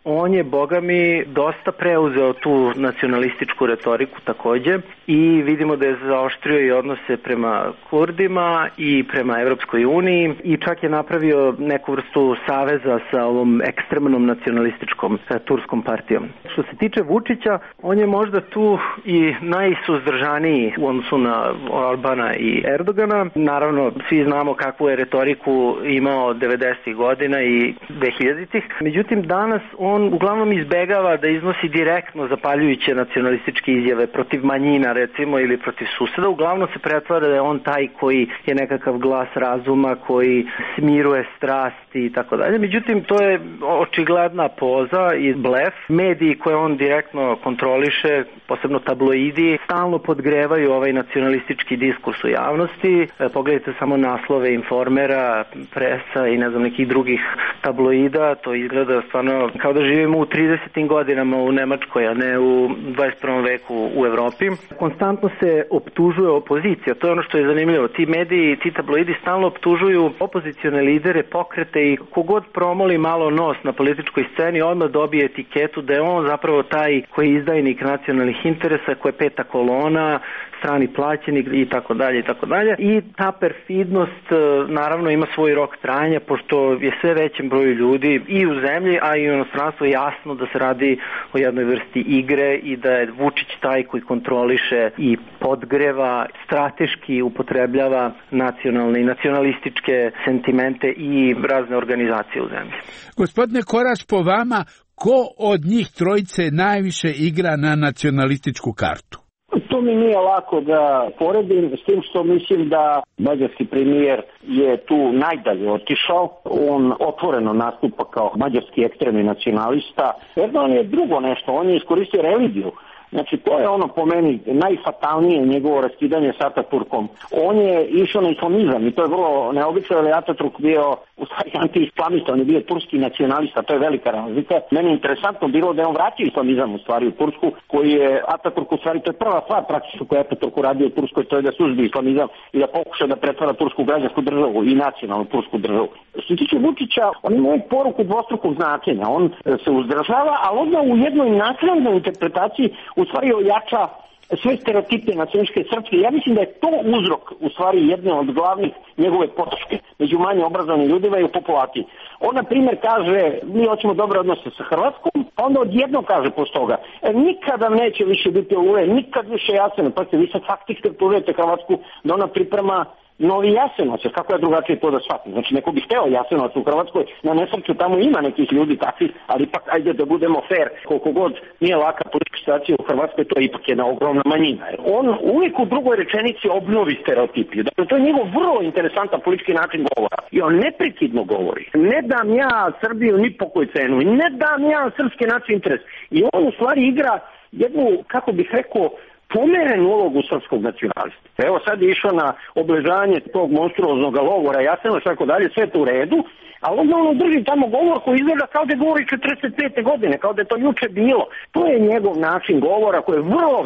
on je, boga mi, dosta preuzeo tu nacionalističku retoriku takođe i vidimo da je zaoštrio i odnose prema Kurdima i prema Evropskoj uniji i čak je napravio neku vrstu saveza sa ovom ekstremnom nacionalističkom turskom partijom. Što se tiče Vučića, on je možda tu i najsuzdržaniji u odnosu na Orbana i Erdogana. Naravno, svi znamo kakvu je retoriku imao 90. godina i 2000-ih. Međutim, danas on uglavnom izbegava da iznosi direktno zapaljujuće nacionalističke izjave protiv manjina, recimo, ili protiv suseda. Uglavnom se pretvara da je on taj koji je nekakav glas razuma, koji smiruje strasti i tako dalje. Međutim, to je očigledna poza i blef. Mediji koje on direktno kontroliše, posebno tabloidi, stalno podgrevaju ovaj nacionalistički diskurs u javnosti. Pogledajte samo naslove Informera, Presa i ne znam nekih drugih tabloida. To izgleda stvarno kao da živimo u 30. godinama u Nemačkoj, a ne u 21. veku u Evropi. Konstantno se optužuje opozicija. To je ono što je zanimljivo. Ti mediji, ti tabloidi stalno optužuju opozicione lidere, pokrete i kogod promoli malo nos na političkoj sceni, odmah dobije etiketu da je on zapravo taj koji je izdajnik nacionalnih interesa, koji je peta kolona, strani plaćenik i tako dalje i tako dalje. I ta perfidnost naravno ima svoj rok trajanja, pošto je sve većem broju ljudi i u zemlji, a i u inostranstvu jasno da se radi o jednoj vrsti igre i da je Vučić taj koji kontroliše i podgreva, strateški upotrebljava nacionalne i nacionalističke sentimente i razne organizacije u zemlji. Gospodine Korać, po vama, ko od njih trojice najviše igra na nacionalističku kartu? To mi nije lako da poredim, s tim što mislim da mađarski premijer je tu najdalje otišao. On otvoreno nastupa kao mađarski ekstremni nacionalista. Erdogan je drugo nešto, on je iskoristio religiju. Znači, to je ono po meni najfatalnije njegovo raskidanje s Ataturkom. On je išao na islamizam i to je vrlo neobično, jer je Ataturk bio u stvari anti-islamista, on je bio turski nacionalista, to je velika razlika. Meni je interesantno bilo da je on vratio islamizam u stvari u Tursku, koji je Ataturk u stvari, to je prva stvar praktično koja je Ataturk uradio u Turskoj, to je da suzbi islamizam i da pokuša da pretvara tursku građansku državu i nacionalnu tursku državu. Što se tiče Vučića, on ima uvijek poruku dvostrukog značenja, on se uzdržava, ali onda u jednoj naknadnoj interpretaciji u stvari ojača sve stereotipe nacionalističke srpske. Ja mislim da je to uzrok u stvari jedne od glavnih njegove podrške među manje obrazovanim ljudima i u populaciji. On, na primjer, kaže, mi hoćemo dobre odnose sa Hrvatskom, a onda odjedno kaže posle toga, nikada neće više biti Oluje, nikad više Jasenovac. Pa ste vi sad faktički optužujete Hrvatsku da ona priprema novi Jasenovac, kako je drugačije to da shvatim. Znači, neko bi hteo Jasenovac u Hrvatskoj, na nesreću tamo ima nekih ljudi takvih, ali ipak ajde da budemo fair, koliko god nije laka politička situacija u Hrvatskoj, to je ipak jedna ogromna manjina. On uvijek u drugoj rečenici obnovi stereotipiju. Dakle, to je njegov vrlo interesantan politički način govora. I on neprekidno govori. Ne dam ja Srbiju ni po koju cenu, ne dam ja srpski način interes. I on u stvari igra jednu, kako bih rekao, pomerenu ulogu srpskog nacionalista. Evo sad je išao na obležanje tog monstruoznog logora Jasenovac, tako dalje, sve to u redu, ali onda on drži tamo govor koji izgleda kao da govori 45. godine, kao da je to juče bilo. To je njegov način govora koji je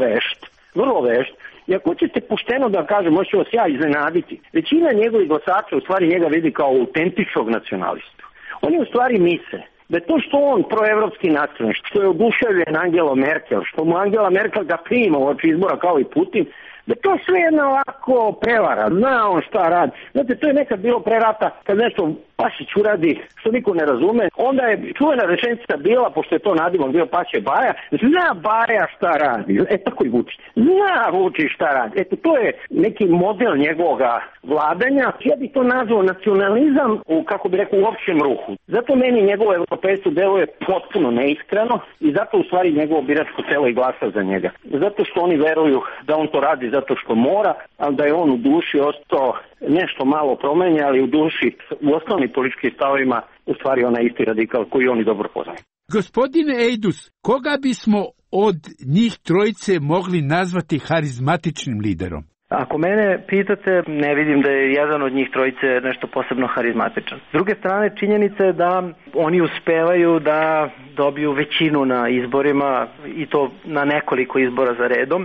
vrlo vešt. I ako ćete pošteno da kažem, možete vas ja iznenaditi, većina njegovih glasača u stvari njega vidi kao autentičnog nacionalistu. Oni u stvari misle da je to što on proevropski nacionalist, što je oduševljen Angela Merkel, što mu Angela Merkel ga prima u oči izbora kao i Putin, da to sve jedna ovako prevara, zna on šta radi. Znate, to je nekad bilo pre rata, kad nešto Pašić uradi što niko ne razume, onda je čuvena rečenica bila, pošto je to nadimak bio Paše Baja, zna Baja šta radi, tako i Vučić, zna Vučić šta radi. Eto, to je neki model njegovoga vladanja. Ja bih to nazvao nacionalizam u, kako bi rekao, u općem ruhu. Zato meni njegovo evropejstvo deluje potpuno neiskreno i zato u stvari njegovo biračko telo i glasa za njega. Zato što oni veruju da on to radi zato što mora, ali da je on u duši ostao nešto malo promenja, ali u duši u osnovnim političkim stavovima u stvari onaj isti radikal koji oni dobro poznaju. Gospodine Ejdus, koga bismo od njih trojice mogli nazvati harizmatičnim liderom? Ako mene pitate, ne vidim da je jedan od njih trojice nešto posebno harizmatičan. S druge strane, činjenica je da oni uspevaju da dobiju većinu na izborima i to na nekoliko izbora za redom,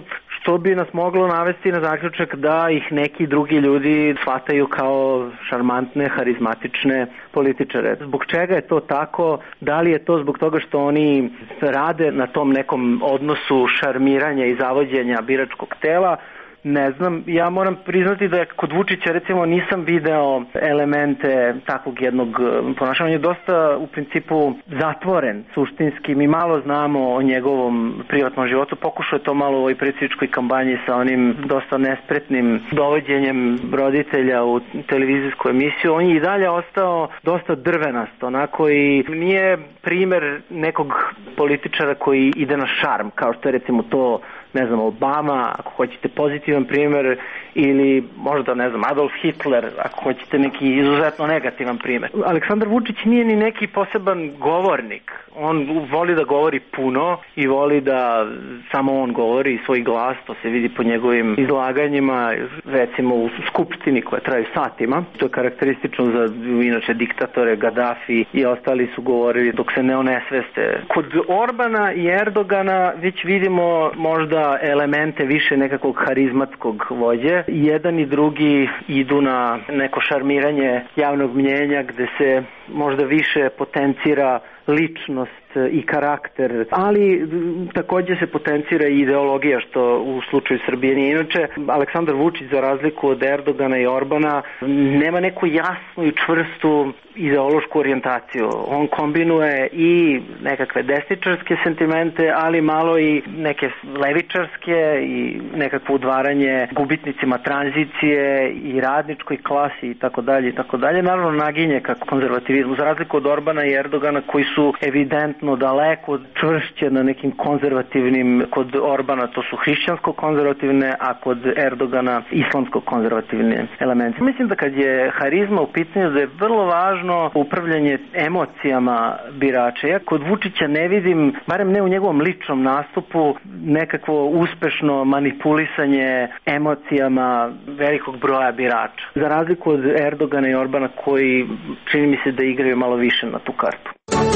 što bi nas moglo navesti na zaključak da ih neki drugi ljudi shvataju kao šarmantne, harizmatične političare. Zbog čega je to tako? Da li je to zbog toga što oni rade na tom nekom odnosu šarmiranja i zavođenja biračkog tela? Ne znam, ja moram priznati da kod Vučića recimo nisam video elemente takvog jednog ponašanja. On je dosta u principu zatvoren suštinski. Mi malo znamo o njegovom privatnom životu. Pokušao je to malo u ovoj predsjedničkoj kampanji sa onim dosta nespretnim dovođenjem roditelja u televizijsku emisiju. On je i dalje ostao dosta drvenast, onako, i nije primer nekog političara koji ide na šarm, kao što je recimo to, ne znam, Obama, ako hoćete pozitivan primjer, ili možda, ne znam, Adolf Hitler, ako hoćete neki izuzetno negativan primjer. Aleksandar Vučić nije ni neki poseban govornik. On voli da govori puno i voli da samo on govori svoj glas, to se vidi po njegovim izlaganjima, recimo u skupštini koja traju satima. To je karakteristično za, inače, diktatore, Gaddafi i ostali su govorili dok se ne onesveste. Kod Orbana i Erdogana već vidimo možda elemente više nekakvog harizmatskog vođe. Jedan i drugi idu na neko šarmiranje javnog mnjenja gde se možda više potencira ličnost i karakter, ali također se potencira i ideologija, što u slučaju Srbije nije. Inače, Aleksandar Vučić, za razliku od Erdogana i Orbana, nema neku jasnu i čvrstu ideološku orijentaciju. On kombinuje i nekakve desničarske sentimente, ali malo i neke levičarske i nekakvo udvaranje gubitnicima tranzicije i radničkoj klasi i tako dalje i tako dalje. Naravno, naginje ka konzervativizmu, za razliku od Orbana i Erdogana, koji su evidentno daleko čvršće na nekim konzervativnim. Kod Orbana to su hrišćansko-konzervativne, a kod Erdogana islamsko-konzervativne elementi. Mislim da kad je harizma u pitanju, da je vrlo važno upravljanje emocijama birača. Ja kod Vučića ne vidim, barem ne u njegovom ličnom nastupu, nekakvo uspešno manipulisanje emocijama velikog broja birača. Za razliku od Erdogana i Orbana, koji čini mi se da igraju malo više na tu kartu.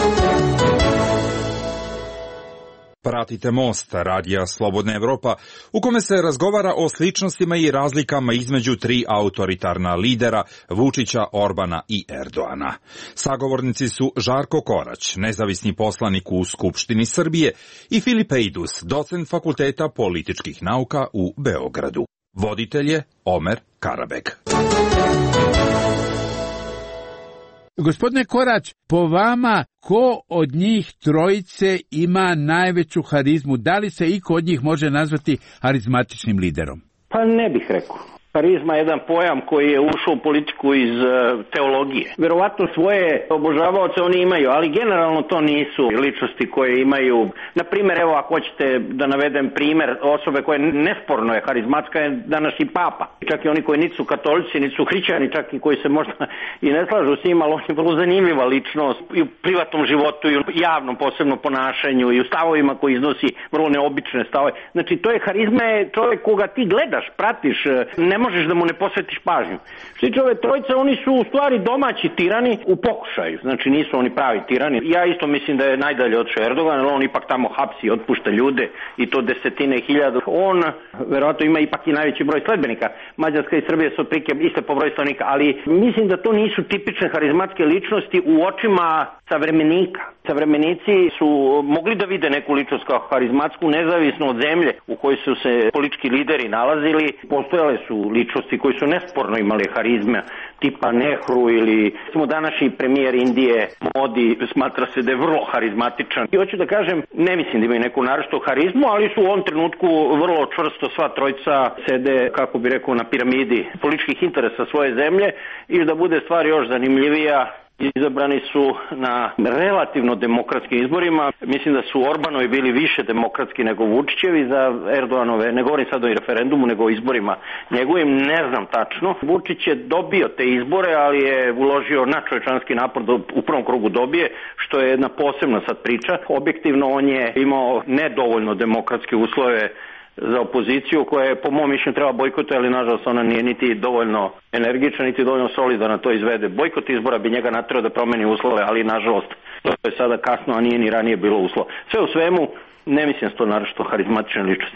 Pratite Most, radija Slobodna Evropa, u kome se razgovara o sličnostima i razlikama između tri autoritarna lidera, Vučića, Orbana i Erdoana. Sagovornici su Žarko Korać, nezavisni poslanik u Skupštini Srbije, i Filip Ejdus, docent Fakulteta političkih nauka u Beogradu. Voditelj je Omer Karabeg. Gospodine Korać, po vama, ko od njih trojice ima najveću harizmu? Da li se iko od njih može nazvati harizmatičnim liderom? Pa ne bih rekao. Harizma je jedan pojam koji je ušao u politiku iz teologije. Verovatno svoje obožavaoce oni imaju, ali generalno to nisu ličnosti koje imaju. Na primjer, evo, ako hoćete da navedem primjer osobe koje nesporno je harizmatska, je danas i papa. Čak i oni koji nisu katolici, nisu hrišćani, čak i koji se možda i ne slažu s njim, ali on je vrlo zanimljiva ličnost i u privatnom životu i u javnom posebno ponašanju i u stavovima koji iznosi vrlo neobične stavove. Znači, to je harizma, je čovjek koga ti gledaš, pratiš, ne možeš da mu ne posvetiš pažnju. Što tiče ove trojice, oni su u stvari domaći tirani u pokušaju. Znači nisu oni pravi tirani. Ja isto mislim da je najdalje od Erdogana, ali on ipak tamo hapsi i otpušta ljude i to desetine hiljada. On verovatno ima ipak i najveći broj sledbenika. Mađarska i Srbija su otprilike iste po broju stanovnika, ali mislim da to nisu tipične harizmatske ličnosti u očima savremenika. Savremenici su mogli da vide neku ličnost kao harizmatsku, nezavisno od zemlje u kojoj su se politički lideri nalazili. Postojale su ličnosti koji su nesporno imali harizme, tipa Nehru ili recimo današnji premijer Indije Modi, smatra se da je vrlo harizmatičan. I hoću da kažem, ne mislim da imaju neku naročitu harizmu, ali su u ovom trenutku vrlo čvrsto sva trojica sede, kako bi rekao, na piramidi političkih interesa svoje zemlje. I da bude stvar još zanimljivija, izabrani su na relativno demokratskim izborima. Mislim da su Orbanovi bili više demokratski nego Vučićevi, za Erdoganove, ne govorim sad o referendumu, nego o izborima njegovim, ne znam tačno. Vučić je dobio te izbore, ali je uložio nadčovečanski napor da u prvom krugu dobije, što je jedna posebna sad priča. Objektivno on je imao nedovoljno demokratske uslove za opoziciju, koja je po mom mišljenju treba bojkotati, ali nažalost ona nije niti dovoljno energična, niti dovoljno solidna to izvede. Bojkot izbora bi njega naterao da promeni uslove, ali nažalost to je sada kasno, a nije ni ranije bilo uslova. Sve u svemu, ne mislim da su to naročito harizmatične ličnosti.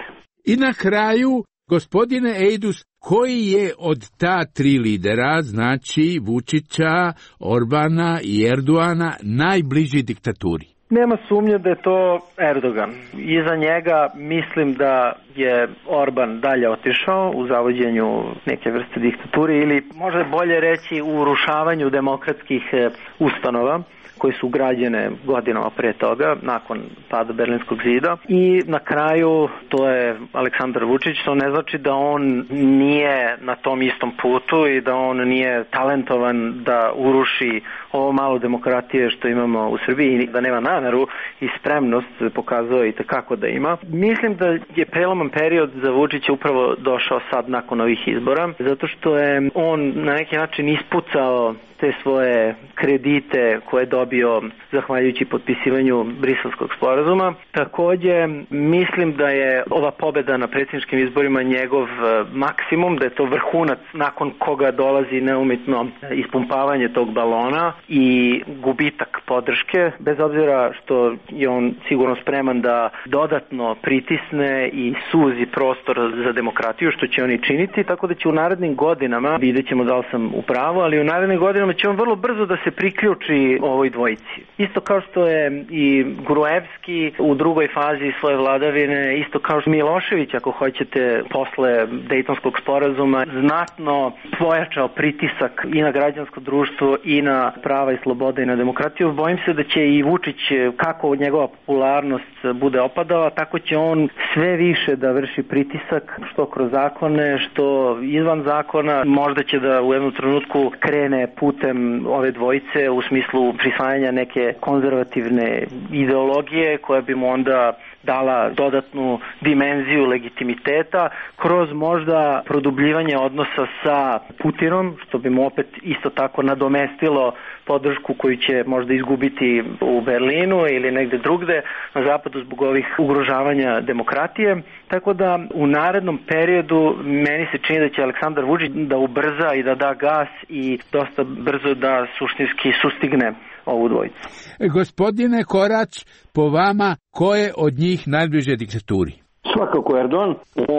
I na kraju, gospodine Ejdus, koji je od ta tri lidera, znači Vučića, Orbana i Erdoana, najbliži diktaturi? Nema sumnje da je to Erdogan. Iza njega mislim da je Orban dalje otišao u zavođenju neke vrste diktature ili možda bolje reći u urušavanju demokratskih ustanova koje su građene godinama pre toga, nakon pada Berlinskog zida. I na kraju to je Aleksandar Vučić, to ne znači da on nije na tom istom putu i da on nije talentovan da uruši ovo malo demokratije što imamo u Srbiji i da nema nameru i spremnost pokazao i tekako da ima. Mislim da je preloman period za Vučića upravo došao sad nakon ovih izbora, zato što je on na neki način ispucao te svoje kredite koje je dobio zahvaljujući potpisivanju Briselskog sporazuma. Takođe, mislim da je ova pobeda na predsjedničkim izborima njegov maksimum, da je to vrhunac nakon koga dolazi neumitno ispumpavanje tog balona i gubitak podrške, bez obzira što je on sigurno spreman da dodatno pritisne i suzi prostor za demokratiju, što će oni činiti, tako da će u narednim godinama, vidjet ćemo da li sam u pravu, ali u narednim godinama će on vrlo brzo da se priključi ovoj dvojici. Isto kao što je i Gruevski u drugoj fazi svoje vladavine, isto kao što Milošević, ako hoćete, posle Dejtonskog sporazuma, znatno pojačao pritisak i na građansko društvo i na prava i slobode i na demokratiju. Bojim se da će i Vučić, kako njegova popularnost bude opadala, tako će on sve više da vrši pritisak, što kroz zakone, što izvan zakona. Možda će da u jednom trenutku krene putem ove dvojice u smislu prisvajanja neke konzervativne ideologije koja bi mu onda dala dodatnu dimenziju legitimiteta kroz možda produbljivanje odnosa sa Putinom, što bi mu opet isto tako nadomestilo podršku koju će možda izgubiti u Berlinu ili negde drugde na zapadu zbog ovih ugrožavanja demokratije. Tako da u narednom periodu meni se čini da će Aleksandar Vučić da ubrza i da da gas i dosta brzo da suštinski sustigne ovu dvojicu. Gospodine Korać, po vama, ko je od njih najbliže diktaturi? Svakako Erdogan,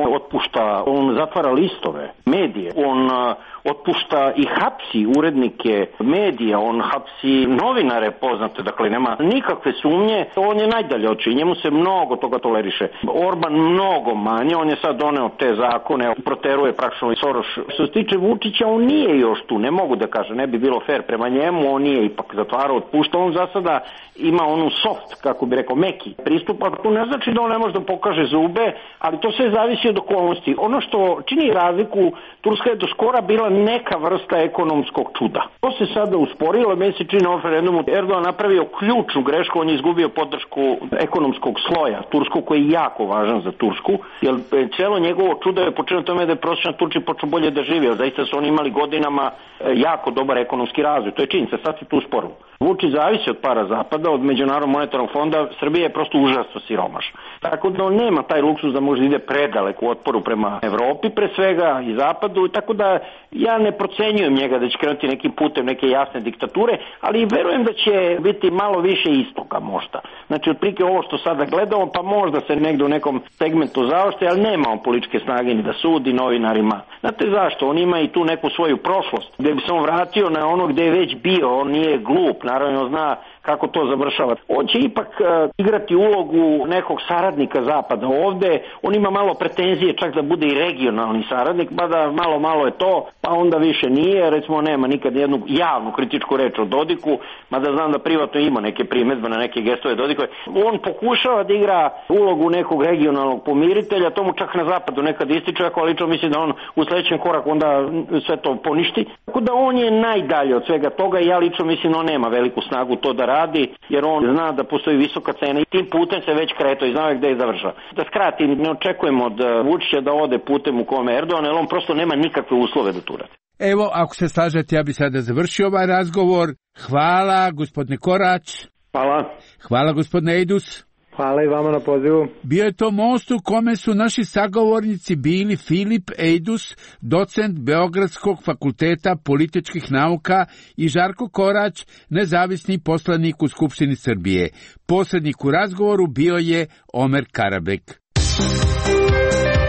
on zatvara listove, medije, on otpušta i hapsi urednike medija, on hapsi novinare poznate, dakle nema nikakve sumnje, on je najdalje oči, njemu se mnogo toga toleriše. Orban mnogo manje, on je sad doneo te zakone, proteruje praktično i Soroš. Što se tiče Vučića, on nije još tu, ne mogu da kažem, ne bi bilo fair prema njemu, on nije ipak zatvarao, otpušta, on za sada ima onu soft, kako bi rekao, meki pristup, a to ne znači da on ne može da pokaže zube, ali to sve zavisi od okolnosti. Ono što čini razliku, Turska je do skora bila neka vrsta ekonomskog čuda. To se sada usporilo, meni se čini na ovom referendumu Erdogan napravio ključnu grešku, on je izgubio podršku ekonomskog sloja Tursku, koji je jako važan za Tursku, jer celo njegovo čudo je počeo tome da je prosječan Turčin počeo bolje da živi, jer zaista su oni imali godinama jako dobar ekonomski razvoj, to je činjenica, sad se tu usporilo. Vučić zavisi od para zapada, od Međunarodnog monetarnog fonda, Srbija je prosto užasno siromaš. Tako da on nema taj luksuz da može ide predaleko u otporu prema Evropi, pre svega i zapadu, tako da ja ne procenjujem njega da će krenuti nekim putem neke jasne diktature, ali verujem da će biti malo više istoka možda. Znači, otprilike ovo što sada gledamo, pa možda se negde u nekom segmentu zaošte, ali nema on političke snage ni da sudi novinarima. Znate zašto? On ima i tu neku svoju prošlost, gde bi se on vratio na ono gde je već bio, on nije glup, naravno zna kako to završava. On će ipak igrati ulogu nekog saradnika zapada ovde, on ima malo pretenzije čak da bude i regionalni saradnik, pa da malo je to, pa onda više nije, recimo nema nikad jednu javnu kritičku reč o Dodiku, mada znam da privatno ima neke primedbe na neke gestove Dodikove. On pokušava da igra ulogu nekog regionalnog pomiritelja, to mu čak na zapadu nekad ističe, ako lično misli da on u sledećem koraku onda sve to poništi. Tako da on je najdalje od svega toga i ja lično mislim da on nema veliku snagu to da radi, jer on zna da postoji visoka cena i tim putem se već kretao i znao gde je završao. Da skratim, ne očekujemo od Vučića da ode putem u kome Erdogan, jer on prosto nema nikakve uslove da to radi. Evo, ako se slažete, ja bi sada završio ovaj razgovor. Hvala, gospodine Korać. Hvala. Hvala, gospodine Ejdus. Hvala i vama na pozivu. Bio je to most u kome su naši sagovornici bili Filip Ejdus, docent Beogradskog fakulteta političkih nauka, i Žarko Korać, nezavisni poslanik u Skupštini Srbije. Posrednik u razgovoru bio je Omer Karabek.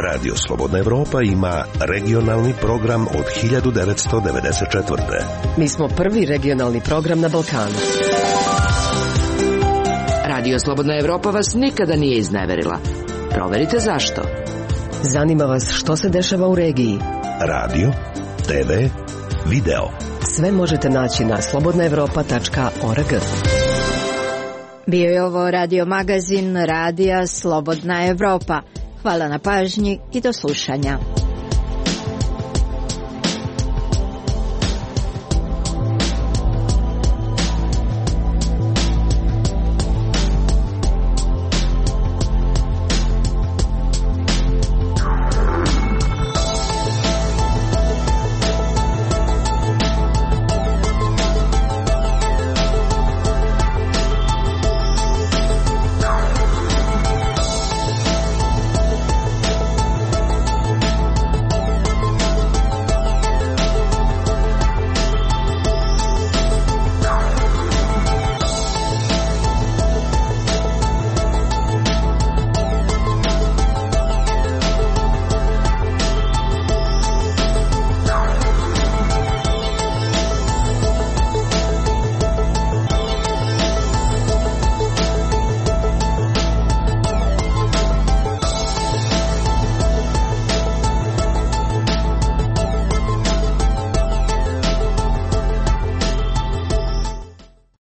Radio Slobodna Evropa ima regionalni program od 1994. Mi smo prvi regionalni program na Balkanu. Radio Slobodna Evropa vas nikada nije izneverila. Proverite zašto. Zanima vas što se dešava u regiji. Radio, TV, video. Sve možete naći na slobodnaevropa.org. Bio je ovo radio magazin Radija Slobodna Evropa. Hvala na pažnji i do slušanja.